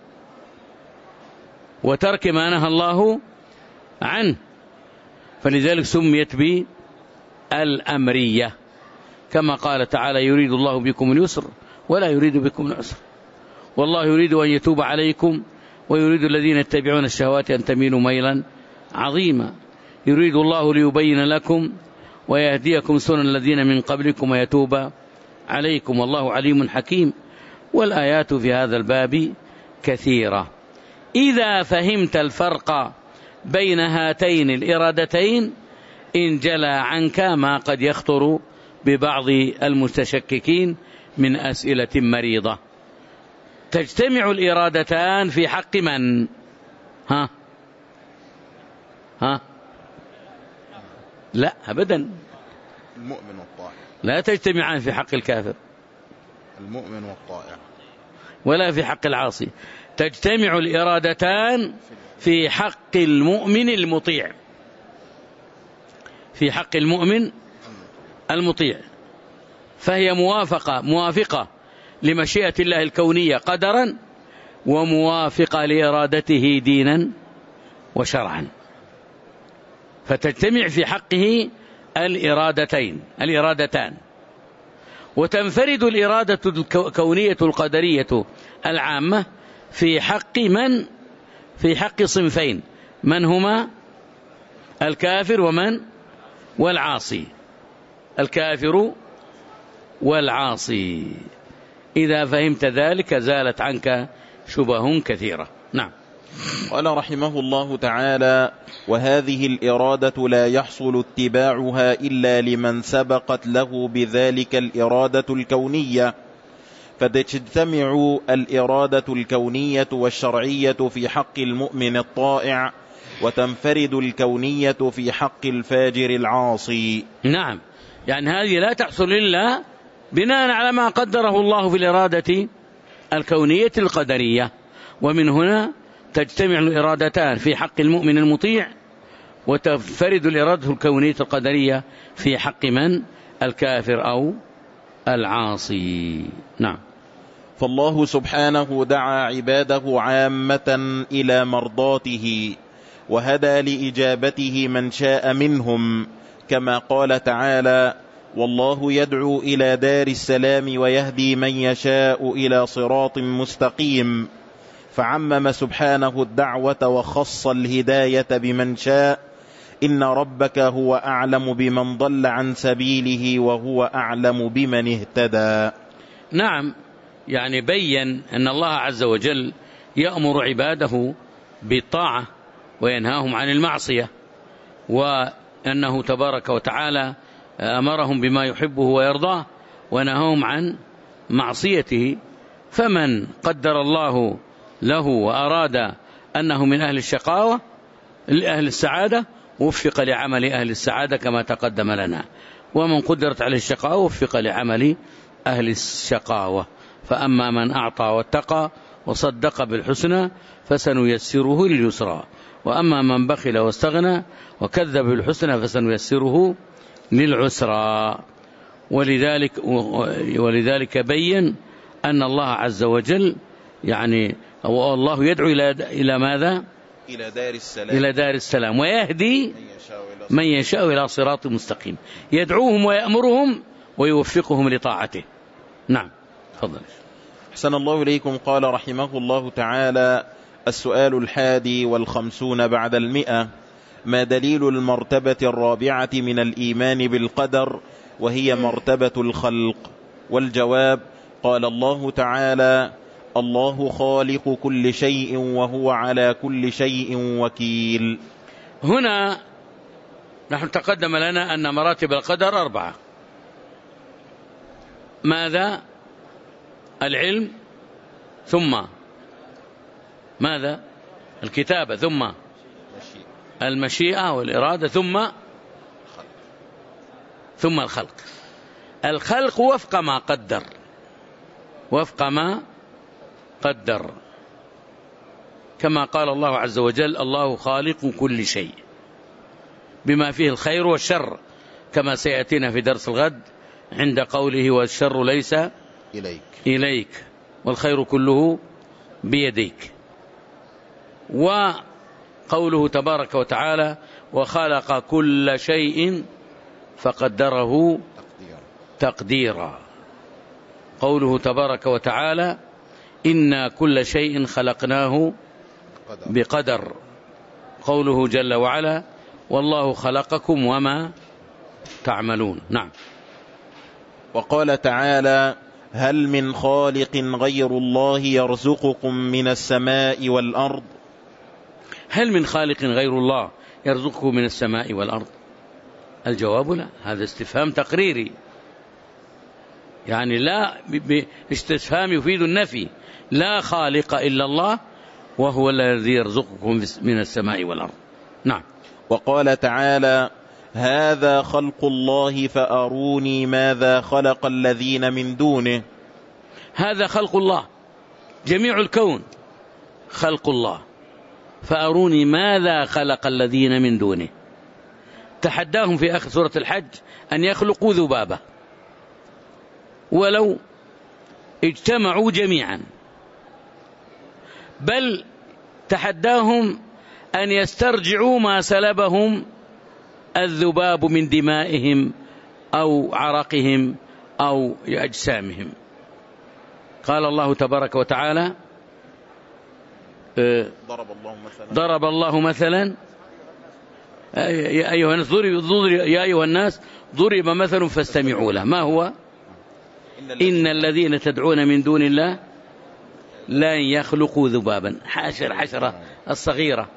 وترك ما نهى الله عنه، فلذلك سميت بالأمرية، كما قال تعالى يريد الله بكم اليسر ولا يريد بكم العسر، والله يريد أن يتوب عليكم ويريد الذين يتبعون الشهوات أن تميلوا ميلا عظيما، يريد الله ليبين لكم ويهديكم سنن الذين من قبلكم ويتوب عليكم والله عليم حكيم. والآيات في هذا الباب كثيرة. إذا فهمت الفرق بين هاتين الإرادتين انجلى عنك ما قد يخطر ببعض المتشككين من أسئلة مريضة. تجتمع الإرادتان في حق من؟ ها ها لا أبدا، المؤمن والطائع. لا تجتمعان في حق الكافر، المؤمن والطائع، ولا في حق العاصي. تجتمع الإرادتان في حق المؤمن المطيع، في حق المؤمن المطيع، فهي موافقة موافقة لمشيئة الله الكونية قدرا وموافقة لإرادته دينا وشرعا، فتجتمع في حقه الإرادتين الإرادتان، وتنفرد الإرادة الكونية القدرية العامة في حق من في حق صنفين، من هما الكافر ومن والعاصي، الكافر والعاصي. إذا فهمت ذلك زالت عنك شبه كثيرة. نعم. قال رحمه الله تعالى: وهذه الإرادة لا يحصل اتباعها إلا لمن سبقت له بذلك الإرادة الكونية، فتجتمع الإرادة الكونية والشرعية في حق المؤمن الطائع، وتنفرد الكونية في حق الفاجر العاصي. نعم، يعني هذه لا تحصل إلا بناء على ما قدره الله في الإرادة الكونية القدرية، ومن هنا تجتمع الإرادتان في حق المؤمن المطيع، وتنفرد الإرادة الكونية القدرية في حق من الكافر أو العاصي. نعم. فالله سبحانه دعا عباده عامة إلى مرضاته، وهدى لإجابته من شاء منهم، كما قال تعالى: والله يدعو إلى دار السلام ويهدي من يشاء إلى صراط مستقيم، فعمم سبحانه الدعوة وخص الهداية بمن شاء. إن ربك هو أعلم بمن ضل عن سبيله وهو أعلم بمن اهتدى. نعم، يعني بين أن الله عز وجل يأمر عباده بالطاعة وينهاهم عن المعصية، وأنه تبارك وتعالى أمرهم بما يحبه ويرضاه ونهاهم عن معصيته. فمن قدر الله له وأراد أنه من أهل الشقاوة لأهل السعادة وفق لعمل أهل السعادة كما تقدم لنا، ومن قدرت عليه الشقاوة وفق لعمل أهل الشقاوة. فأما من أعطى واتقى وصدق بالحسنى فسنيسره لليسرى، وأما من بخل واستغنى وكذب بالحسنى فسنيسره للعسرى. ولذلك ولذلك بين أن الله عز وجل يعني الله يدعو إلى إلى ماذا؟ إلى دار السلام إلى دار السلام، ويهدي من يشاء إلى صراط مستقيم، يدعوهم ويأمرهم ويوفقهم لطاعته. نعم، تفضل. أحسن الله إليكم. قال رحمه الله تعالى: السؤال الحادي والخمسون بعد المئة: ما دليل المرتبة الرابعة من الإيمان بالقدر وهي مرتبة الخلق؟ والجواب: قال الله تعالى: الله خالق كل شيء وهو على كل شيء وكيل. هنا نحن تقدم لنا أن مراتب القدر أربعة. ماذا؟ العلم، ثم ماذا؟ الكتابة، ثم المشيئة والإرادة، ثم ثم الخلق. الخلق وفق ما قدر، وفق ما قدر، كما قال الله عز وجل: الله خالق كل شيء، بما فيه الخير والشر، كما سيأتينا في درس الغد عند قوله: والشر ليس إليك إليك والخير كله بيديك. وقوله تبارك وتعالى: وخلق كل شيء فقدره تقديرا. قوله تبارك وتعالى: إنا كل شيء خلقناه بقدر. قوله جل وعلا: والله خلقكم وما تعملون. نعم. وقال تعالى: هل من خالق غير الله يرزقكم من السماء والأرض؟ هل من خالق غير الله يرزقكم من السماء والأرض؟ الجواب لا، هذا استفهام تقريري، يعني لا استفهام يفيد النفي. لا خالق إلا الله وهو الذي يرزقكم من السماء والأرض. نعم. وقال تعالى: هذا خلق الله فأروني ماذا خلق الذين من دونه. هذا خلق الله، جميع الكون خلق الله، فأروني ماذا خلق الذين من دونه. تحداهم في آخر سورة الحج أن يخلقوا ذبابة ولو اجتمعوا جميعا، بل تحداهم أن يسترجعوا ما سلبهم الذباب من دمائهم أو عرقهم أو أجسامهم. قال الله تبارك وتعالى: ضرب الله مثلا ضرب الله مثلا يا أيها الناس ضرب يا أيها الناس ضرب مثل فاستمعوا له. ما هو؟ إن الذين تدعون من دون الله لن يخلقوا ذبابا، حاشر حشرة الصغيرة،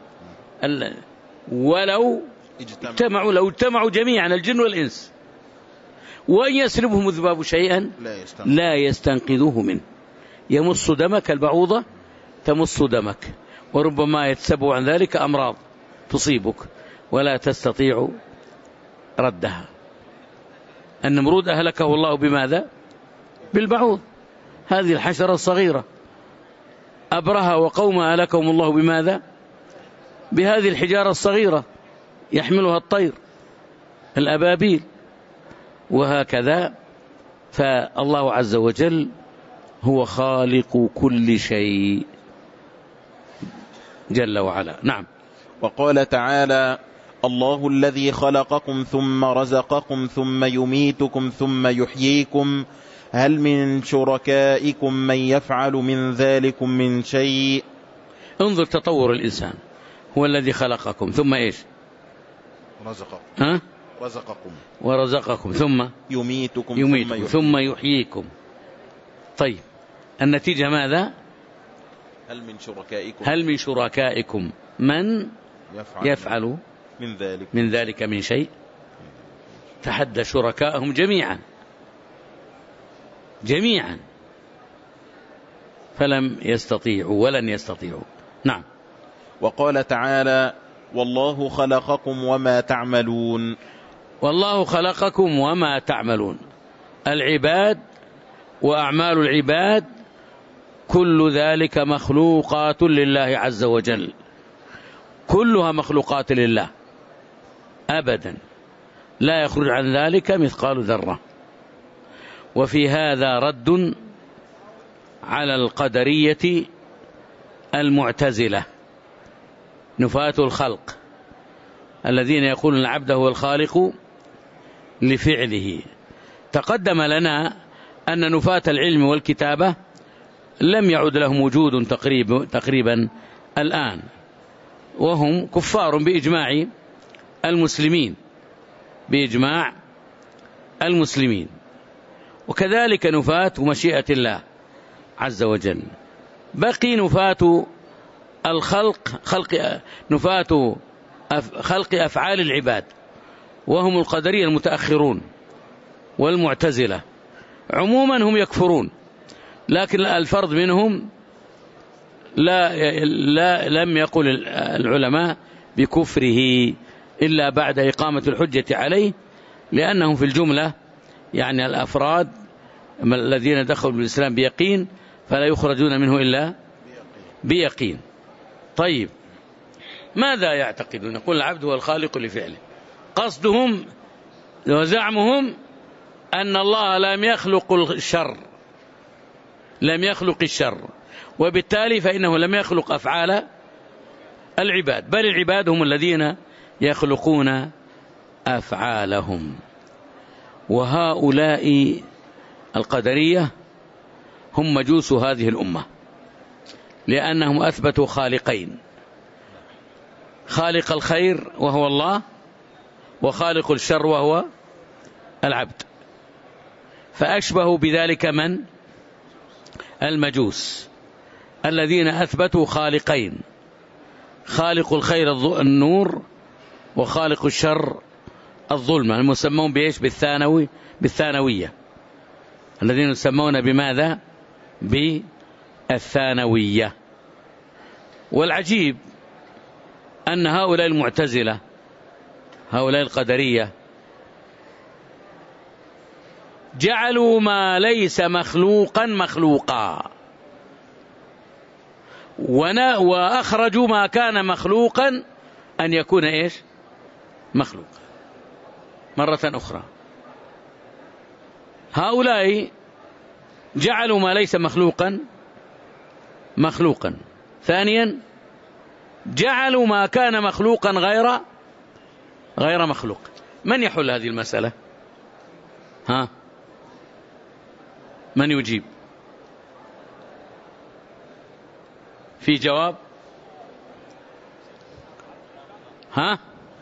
ولو اجتمعوا لو اجتمعوا جميعا الجن والإنس وأن يسلبهم الذباب شيئا لا يستنقذوه منه. يمص دمك البعوضة تمص دمك، وربما يتسبب عن ذلك أمراض تصيبك ولا تستطيع ردها. النمرود أهلكه الله بماذا؟ بالبعوض، هذه الحشرة الصغيرة. أبرهة وقوم أهلكهم الله بماذا؟ بهذه الحجارة الصغيرة يحملها الطير الأبابيل. وهكذا فالله عز وجل هو خالق كل شيء جل وعلا. نعم. وقال تعالى: الله الذي خلقكم ثم رزقكم ثم يميتكم ثم يحييكم هل من شركائكم من يفعل من ذلكم من شيء. انظر تطور الإنسان، هو الذي خلقكم ثم إيش؟ رزقكم. ها؟ رزقكم ورزقكم ثم يميتكم, يميتكم ثم, ثم يحييكم. طيب النتيجة ماذا؟ هل من شركائكم هل من شركائكم من يفعل, يفعل من ذلك من ذلك من شيء. تحدى شركائهم جميعا جميعا فلم يستطيعوا ولن يستطيعوا. نعم. وقال تعالى: والله خلقكم وما تعملون. والله خلقكم وما تعملون. العباد وأعمال العباد كل ذلك مخلوقات لله عز وجل، كلها مخلوقات لله أبدا، لا يخرج عن ذلك مثقال ذرة. وفي هذا رد على القدرية المعتزلة نفاة الخلق الذين يقولون العبد هو الخالق لفعله. تقدم لنا أن نفاة العلم والكتابة لم يعد لهم وجود تقريب تقريبا الآن، وهم كفار بإجماع المسلمين بإجماع المسلمين. وكذلك نفاة مشيئة الله عز وجل. بقي نفاة الخلق خلق نفاة خلق أفعال العباد، وهم القدرية المتأخرون والمعتزلة. عموما هم يكفرون، لكن الفرد منهم لا, لا لم يقل العلماء بكفره إلا بعد إقامة الحجة عليه، لأنهم في الجملة يعني الأفراد الذين دخلوا بالإسلام بيقين فلا يخرجون منه إلا بيقين. طيب ماذا يعتقدون؟ يقول العبد هو الخالق لفعله. قصدهم وزعمهم أن الله لم يخلق الشر لم يخلق الشر وبالتالي فإنه لم يخلق أفعال العباد، بل العباد هم الذين يخلقون أفعالهم. وهؤلاء القدرية هم مجوس هذه الأمة، لأنهم أثبتوا خالقين: خالق الخير وهو الله، وخالق الشر وهو العبد. فأشبهوا بذلك من؟ المجوس الذين أثبتوا خالقين: خالق الخير النور، وخالق الشر الظلمة، المسمون بإيش؟ بالثانوي بالثانوية، الذين يسمون بماذا؟ بالثانوية. والعجيب أن هؤلاء المعتزلة هؤلاء القدرية جعلوا ما ليس مخلوقا مخلوقا، وأخرجوا ما كان مخلوقا أن يكون إيش؟ مخلوقا مرة أخرى. هؤلاء جعلوا ما ليس مخلوقا مخلوقا. ثانيا جعلوا ما كان مخلوقا غير غير مخلوق. من يحل هذه المسألة؟ ها، من يجيب؟ في جواب؟ ها،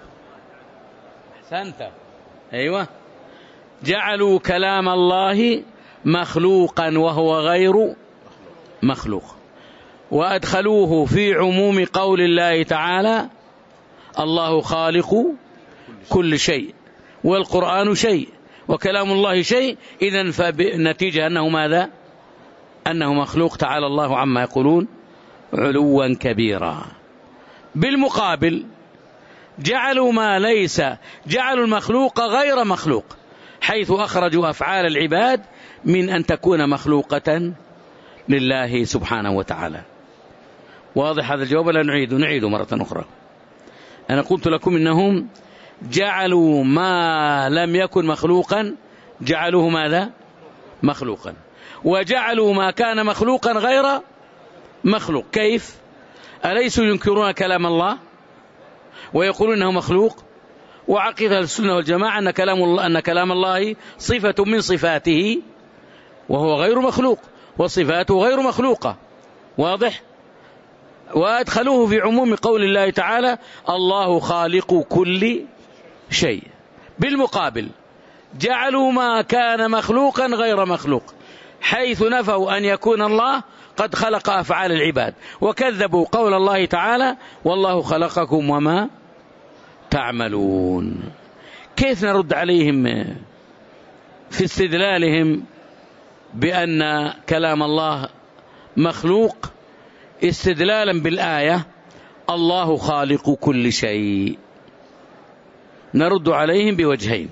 أحسنت، أيوة. جعلوا كلام الله مخلوقا وهو غير مخلوق، وأدخلوه في عموم قول الله تعالى الله خالق كل شيء، والقرآن شيء، وكلام الله شيء. إذن فالنتيجة أنه ماذا؟ أنه مخلوق، تعالى الله عما يقولون علوا كبيرا. بالمقابل جعلوا ما ليس جعلوا المخلوق غير مخلوق، حيث أخرجوا أفعال العباد من أن تكون مخلوقة لله سبحانه وتعالى. واضح هذا الجواب؟ لا نعيده نعيده مرة أخرى. أنا قلت لكم إنهم جعلوا ما لم يكن مخلوقا جعلوه ماذا؟ مخلوقا، وجعلوا ما كان مخلوقا غير مخلوق. كيف؟ أليسوا ينكرون كلام الله ويقولون أنه مخلوق؟ وعقيدة السنة والجماعة أن كلام الله أن كلام الله صفة من صفاته وهو غير مخلوق، وصفاته غير مخلوقة. واضح؟ وأدخلوه في عموم قول الله تعالى الله خالق كل شيء. بالمقابل جعلوا ما كان مخلوقا غير مخلوق، حيث نفوا أن يكون الله قد خلق أفعال العباد، وكذبوا قول الله تعالى والله خلقكم وما تعملون. كيف نرد عليهم في استدلالهم بأن كلام الله مخلوق استدلالا بالآية الله خالق كل شيء؟ نرد عليهم بوجهين.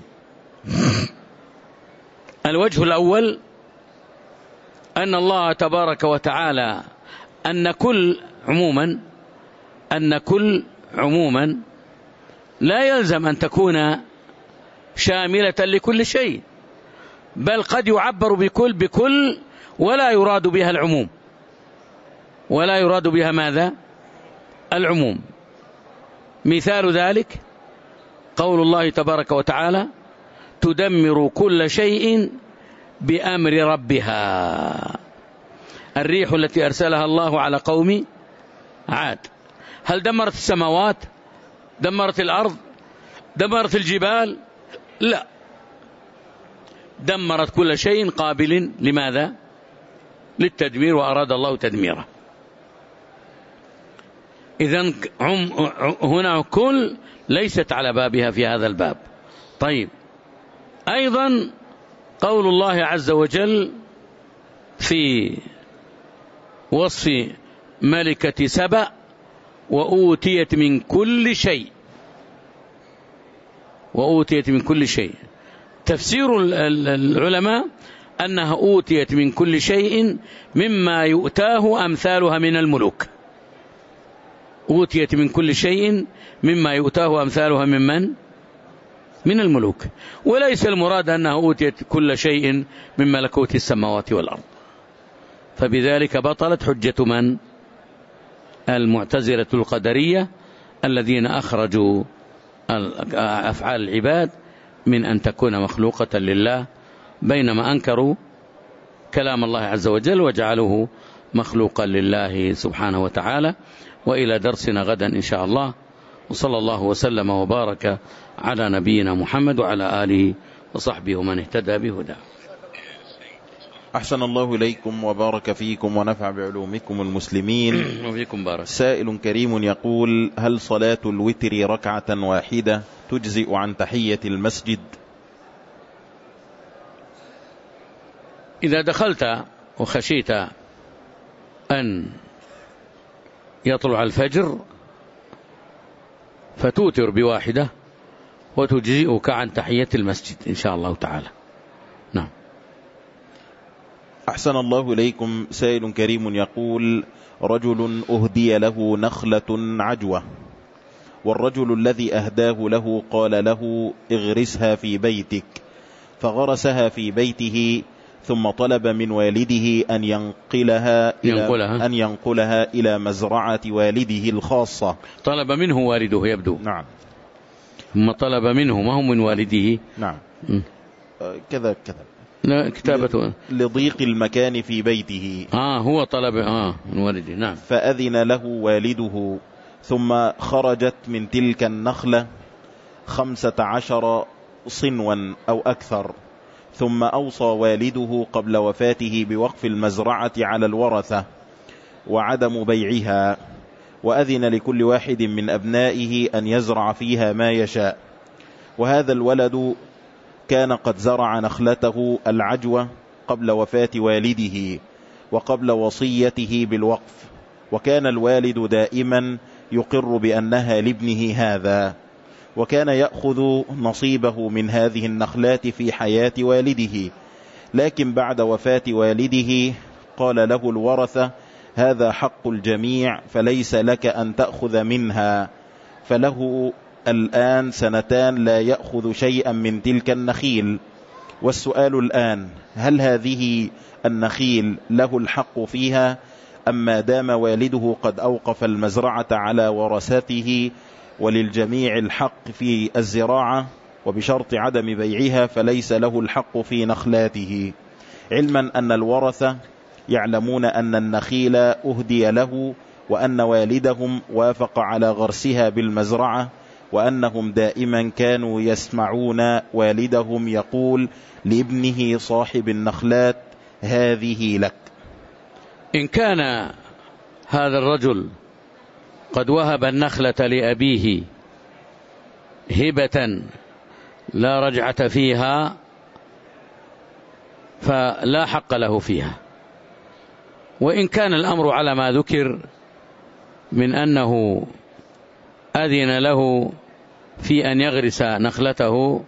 الوجه الأول أن الله تبارك وتعالى أن كل عموما أن كل عموما لا يلزم أن تكون شاملة لكل شيء، بل قد يعبر بكل بكل ولا يراد بها العموم، ولا يراد بها ماذا؟ العموم. مثال ذلك قول الله تبارك وتعالى تدمر كل شيء بأمر ربها. الريح التي أرسلها الله على قوم عاد، هل دمرت السماوات؟ دمرت الأرض؟ دمرت الجبال؟ لا، دمرت كل شيء قابل لماذا؟ للتدمير، وأراد الله تدميره. إذن هنا كل ليست على بابها في هذا الباب. طيب، أيضا قول الله عز وجل في وصف ملكة سبأ وأوتيت من كل شيء، وأوتيت من كل شيء. تفسير العلماء أنها أوتيت من كل شيء مما يؤتاه أمثالها من الملوك. أوتيت من كل شيء مما يؤتاه أمثالها من من؟ من الملوك، وليس المراد أنها أوتيت كل شيء من ملكوت السماوات والأرض. فبذلك بطلت حجة من؟ المعتزلة القدرية الذين أخرجوا أفعال العباد من أن تكون مخلوقة لله، بينما أنكروا كلام الله عز وجل وجعلوه مخلوقا لله سبحانه وتعالى. وإلى درسنا غدا إن شاء الله، وصلى الله وسلم وبارك على نبينا محمد وعلى آله وصحبه ومن اهتدى بهداه. أحسن الله إليكم وبارك فيكم ونفع بعلومكم المسلمين. وفيكم بارك. سائل كريم يقول: هل صلاة الوتر ركعة واحدة تجزئ عن تحية المسجد؟ إذا دخلت وخشيت أن يطلع الفجر فتوتر بواحدة وتجزئك عن تحية المسجد إن شاء الله تعالى. نعم. أحسن الله إليكم. سائل كريم يقول: رجل أهدي له نخلة عجوة، والرجل الذي أهداه له قال له: اغرسها في بيتك، فغرسها في بيته، ثم طلب من والده أن ينقلها ينقلها. إلى أن ينقلها إلى مزرعة والده الخاصة. طلب منه والده يبدو. نعم. ثم طلب منه، ما هو من والده. نعم. م. كذا كذا. لا كتابته لضيق المكان في بيته. آه هو طلب آه من والده. نعم. فأذن له والده، ثم خرجت من تلك النخلة خمسة عشر صنوا أو أكثر. ثم أوصى والده قبل وفاته بوقف المزرعة على الورثة وعدم بيعها، وأذن لكل واحد من أبنائه أن يزرع فيها ما يشاء. وهذا الولد كان قد زرع نخلته العجوة قبل وفاة والده وقبل وصيته بالوقف، وكان الوالد دائما يقر بأنها لابنه هذا، وكان يأخذ نصيبه من هذه النخلات في حياة والده. لكن بعد وفاة والده قال له الورثة: هذا حق الجميع فليس لك أن تأخذ منها. فله الآن سنتان لا يأخذ شيئا من تلك النخيل. والسؤال الآن: هل هذه النخيل له الحق فيها، أم ما دام والده قد أوقف المزرعة على ورثته وللجميع الحق في الزراعة وبشرط عدم بيعها فليس له الحق في نخلاته، علما أن الورثة يعلمون أن النخيل أهدي له، وأن والدهم وافق على غرسها بالمزرعة، وأنهم دائما كانوا يسمعون والدهم يقول لابنه صاحب النخلات: هذه لك. إن كان هذا الرجل قد وهب النخلة لأبيه هبة لا رجعة فيها فلا حق له فيها. وإن كان الأمر على ما ذكر من أنه أذن له في أن يغرس نخلته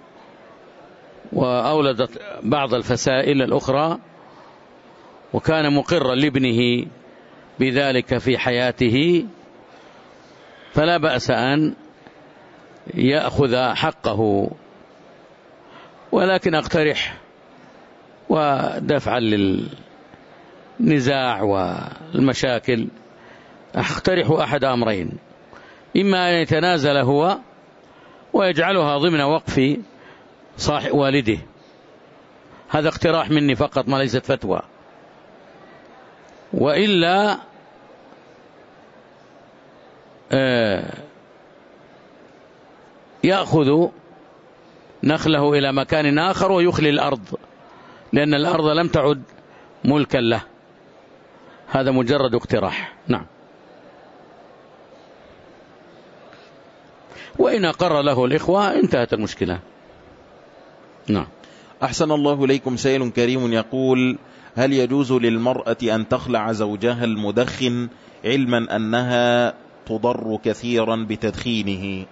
وأولدت بعض الفسائل الأخرى، وكان مقرا لابنه بذلك في حياته، فلا بأس أن يأخذ حقه. ولكن أقترح، ودفعا للنزاع والمشاكل، أقترح أحد أمرين: إما أن يتنازل هو ويجعلها ضمن وقف صاحب والده، هذا اقتراح مني فقط ما ليست فتوى، وإلا يأخذ نخله إلى مكان آخر ويخلي الأرض، لأن الأرض لم تعد ملكا له. هذا مجرد اقتراح. نعم. وإن أقر له الإخوة انتهت المشكلة. نعم. أحسن الله إليكم. سائل كريم يقول: هل يجوز للمرأة أن تخلع زوجها المدخن علما أنها تضر كثيرا بتدخينه؟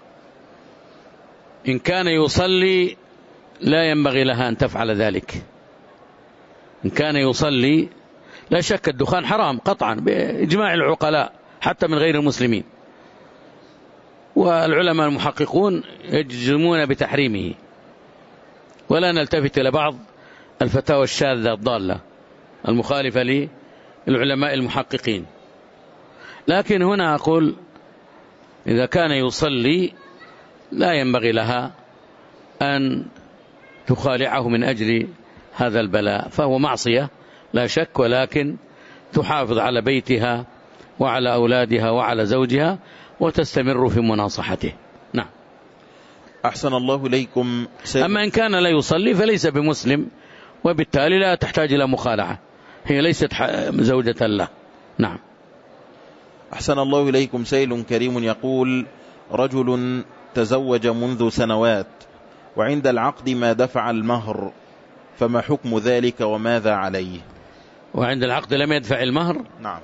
إن كان يصلي لا ينبغي لها أن تفعل ذلك. إن كان يصلي لا شك الدخان حرام قطعا بإجماع العقلاء حتى من غير المسلمين، والعلماء المحققون يجزمون بتحريمه، ولا نلتفت إلى بعض الفتاوى الشاذة الضالة المخالفة للعلماء المحققين. لكن هنا أقول: إذا كان يصلي لا ينبغي لها أن تخالعه من أجل هذا البلاء، فهو معصية لا شك، ولكن تحافظ على بيتها وعلى أولادها وعلى زوجها وتستمر في مناصحته. نعم. أحسن الله إليكم. أما إن كان لا يصلي فليس بمسلم، وبالتالي لا تحتاج إلى مخالعة، هي ليست زوجة له. نعم. أحسن الله إليكم. سائل كريم يقول: رجل تزوج منذ سنوات وعند العقد ما دفع المهر، فما حكم ذلك وماذا عليه؟ وعند العقد لم يدفع المهر؟ نعم.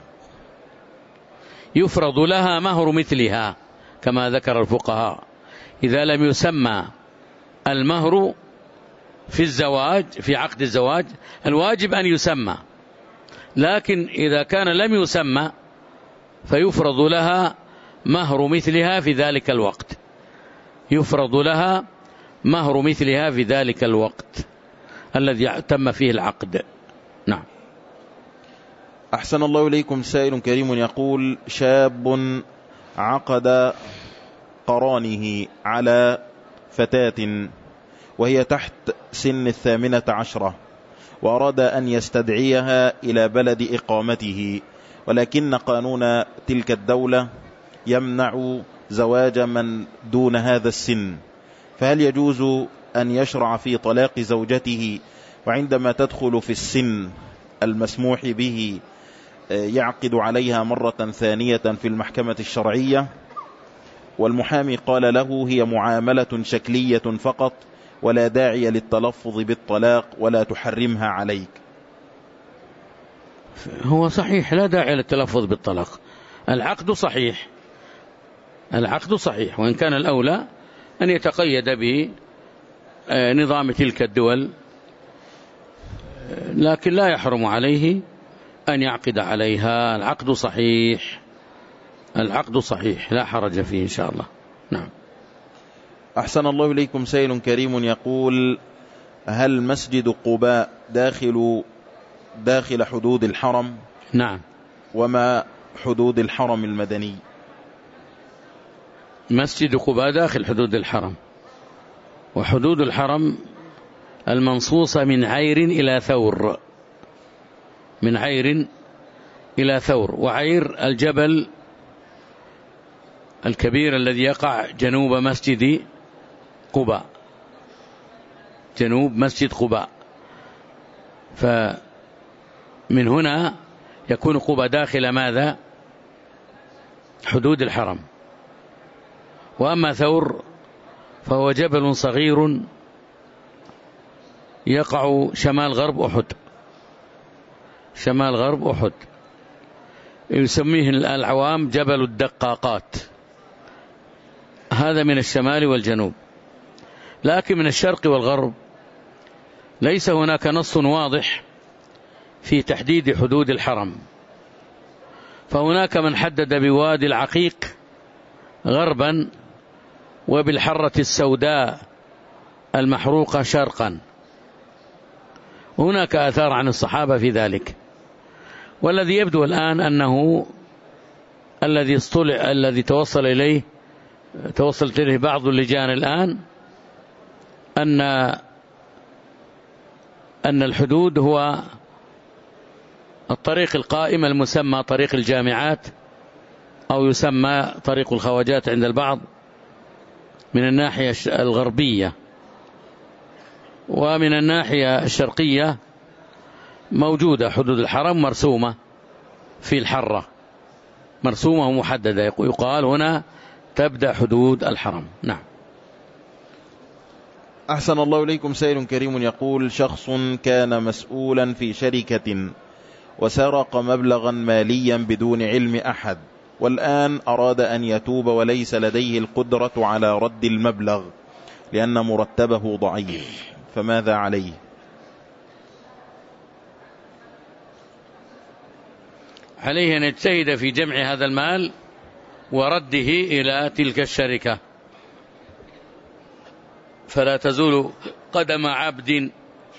يفرض لها مهر مثلها كما ذكر الفقهاء. إذا لم يسمى المهر في الزواج في عقد الزواج الواجب أن يسمى، لكن إذا كان لم يسمى فيفرض لها مهر مثلها في ذلك الوقت. يفرض لها مهر مثلها في ذلك الوقت. الذي تم فيه العقد. نعم. أحسن الله إليكم. سائل كريم يقول: شاب عقد قرانه على فتاة وهي تحت سن الثامنة عشرة، وأراد أن يستدعيها إلى بلد إقامته، ولكن قانون تلك الدولة يمنع زواج من دون هذا السن، فهل يجوز أن يشرع في طلاق زوجته وعندما تدخل في السن المسموح به يعقد عليها مرة ثانية في المحكمة الشرعية؟ والمحامي قال له: هي معاملة شكلية فقط ولا داعي للتلفظ بالطلاق ولا تحرمها عليك. هو صحيح لا داعي للتلفظ بالطلاق، العقد صحيح، العقد صحيح، وإن كان الأولى أن يتقيد بنظام تلك الدول، لكن لا يحرم عليه أن يعقد عليها. العقد صحيح، العقد صحيح لا حرج فيه إن شاء الله. نعم. أحسن الله إليكم. سائل كريم يقول: هل مسجد قباء داخل داخل حدود الحرم؟ نعم. وما حدود الحرم المدني؟ مسجد قباء داخل حدود الحرم، وحدود الحرم المنصوصة من عير إلى ثور، من عير إلى ثور، وعير الجبل الكبير الذي يقع جنوب مسجد قباء، جنوب مسجد قباء، فمن هنا يكون قباء داخل ماذا؟ حدود الحرم. وأما ثور فهو جبل صغير يقع شمال غرب أحد، شمال غرب أحد، يسميه العوام جبل الدقاقات، هذا من الشمال والجنوب. لكن من الشرق والغرب ليس هناك نص واضح في تحديد حدود الحرم، فهناك من حدد بوادي العقيق غربا وبالحرة السوداء المحروقة شرقا، هناك آثار عن الصحابة في ذلك. والذي يبدو الآن أنه الذي اصطلع الذي توصل إليه توصلت إليه بعض اللجان الآن أن أن الحدود هو الطريق القائم المسمى طريق الجامعات، أو يسمى طريق الخواجات عند البعض من الناحية الغربية، ومن الناحية الشرقية موجودة حدود الحرم مرسومة في الحرة، مرسومة ومحددة، يقال هنا تبدأ حدود الحرم. نعم. أحسن الله إليكم. سائل كريم يقول: شخص كان مسؤولا في شركة وسرق مبلغا ماليا بدون علم أحد، والآن أراد أن يتوب وليس لديه القدرة على رد المبلغ لأن مرتبه ضعيف، فماذا عليه؟ عليه أن يجتهد في جمع هذا المال ورده إلى تلك الشركة، فلا تزول قدم عبد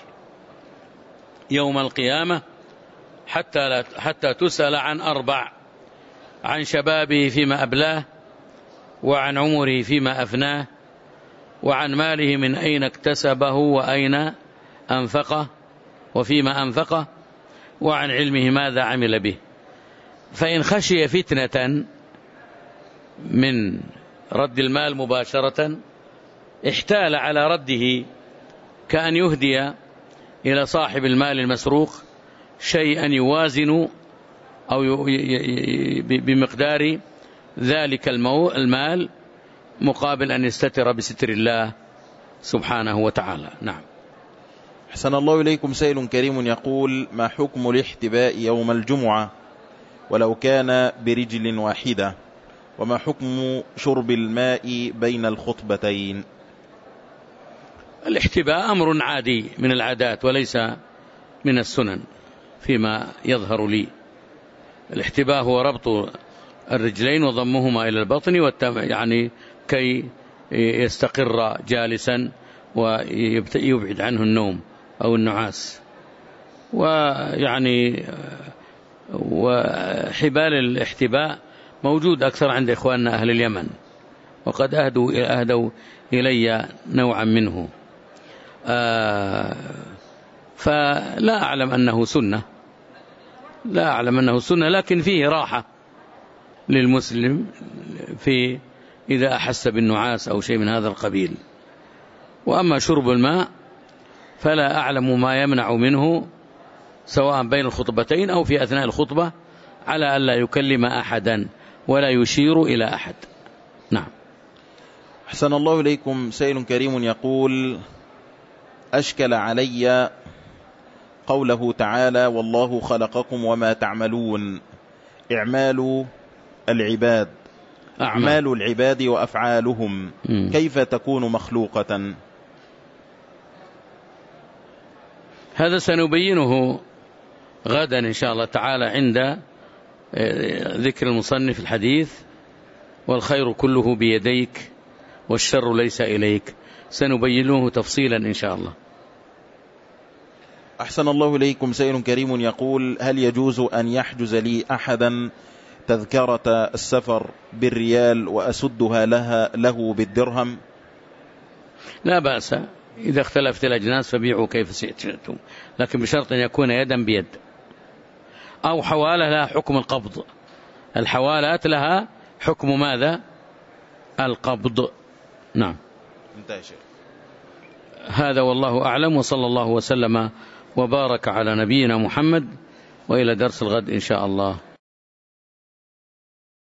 يوم القيامة حتى, لا حتى تسأل عن أربع: عن شبابه فيما أبلاه، وعن عمره فيما أفناه، وعن ماله من أين اكتسبه وأين أنفقه وفيما أنفقه، وعن علمه ماذا عمل به. فإن خشي فتنة من رد المال مباشرة احتال على رده، كأن يهدي إلى صاحب المال المسروق شيئا يوازن أو بمقدار ذلك المال مقابل أن يستتر بستر الله سبحانه وتعالى. نعم. أحسن الله إليكم. سائل كريم يقول: ما حكم الاحتباء يوم الجمعة ولو كان برجل واحدة؟ وما حكم شرب الماء بين الخطبتين؟ الاحتباء أمر عادي من العادات وليس من السنن فيما يظهر لي. الاحتباء هو ربط الرجلين وضمهما إلى البطن يعني كي يستقر جالسا ويبعد عنه النوم أو النعاس. ويعني وحبال الاحتباء موجود أكثر عند إخواننا أهل اليمن، وقد أهدوا, أهدوا إلي نوعا منه. آه فلا أعلم أنه سنة، لا أعلم أنه سنة، لكن فيه راحة للمسلم في إذا أحس بالنعاس أو شيء من هذا القبيل. وأما شرب الماء فلا أعلم ما يمنع منه، سواء بين الخطبتين أو في أثناء الخطبة، على ألا يكلم أحدا ولا يشير إلى أحد. نعم. أحسن الله إليكم. سائل كريم يقول: أشكل علي قوله تعالى: والله خلقكم وما تعملون. إعمال العباد أعمال العباد وأفعالهم م. كيف تكون مخلوقة؟ هذا سنبينه غدا إن شاء الله تعالى عند ذكر المصنف الحديث: والخير كله بيديك والشر ليس إليك. سنبينه تفصيلا إن شاء الله. أحسن الله إليكم. سائل كريم يقول: هل يجوز أن يحجز لي أحدا تذكرة السفر بالريال وأسدها لها له بالدرهم؟ لا بأس، إذا اختلفت الأجناس فبيعوا كيف شئتم، لكن بشرط أن يكون يدا بيد، أو حوالة لها حكم القبض. الحوالات لها حكم ماذا؟ القبض. نعم. انتهى شيء. هذا والله أعلم، وصلى الله وسلم وبارك على نبينا محمد، وإلى درس الغد إن شاء الله.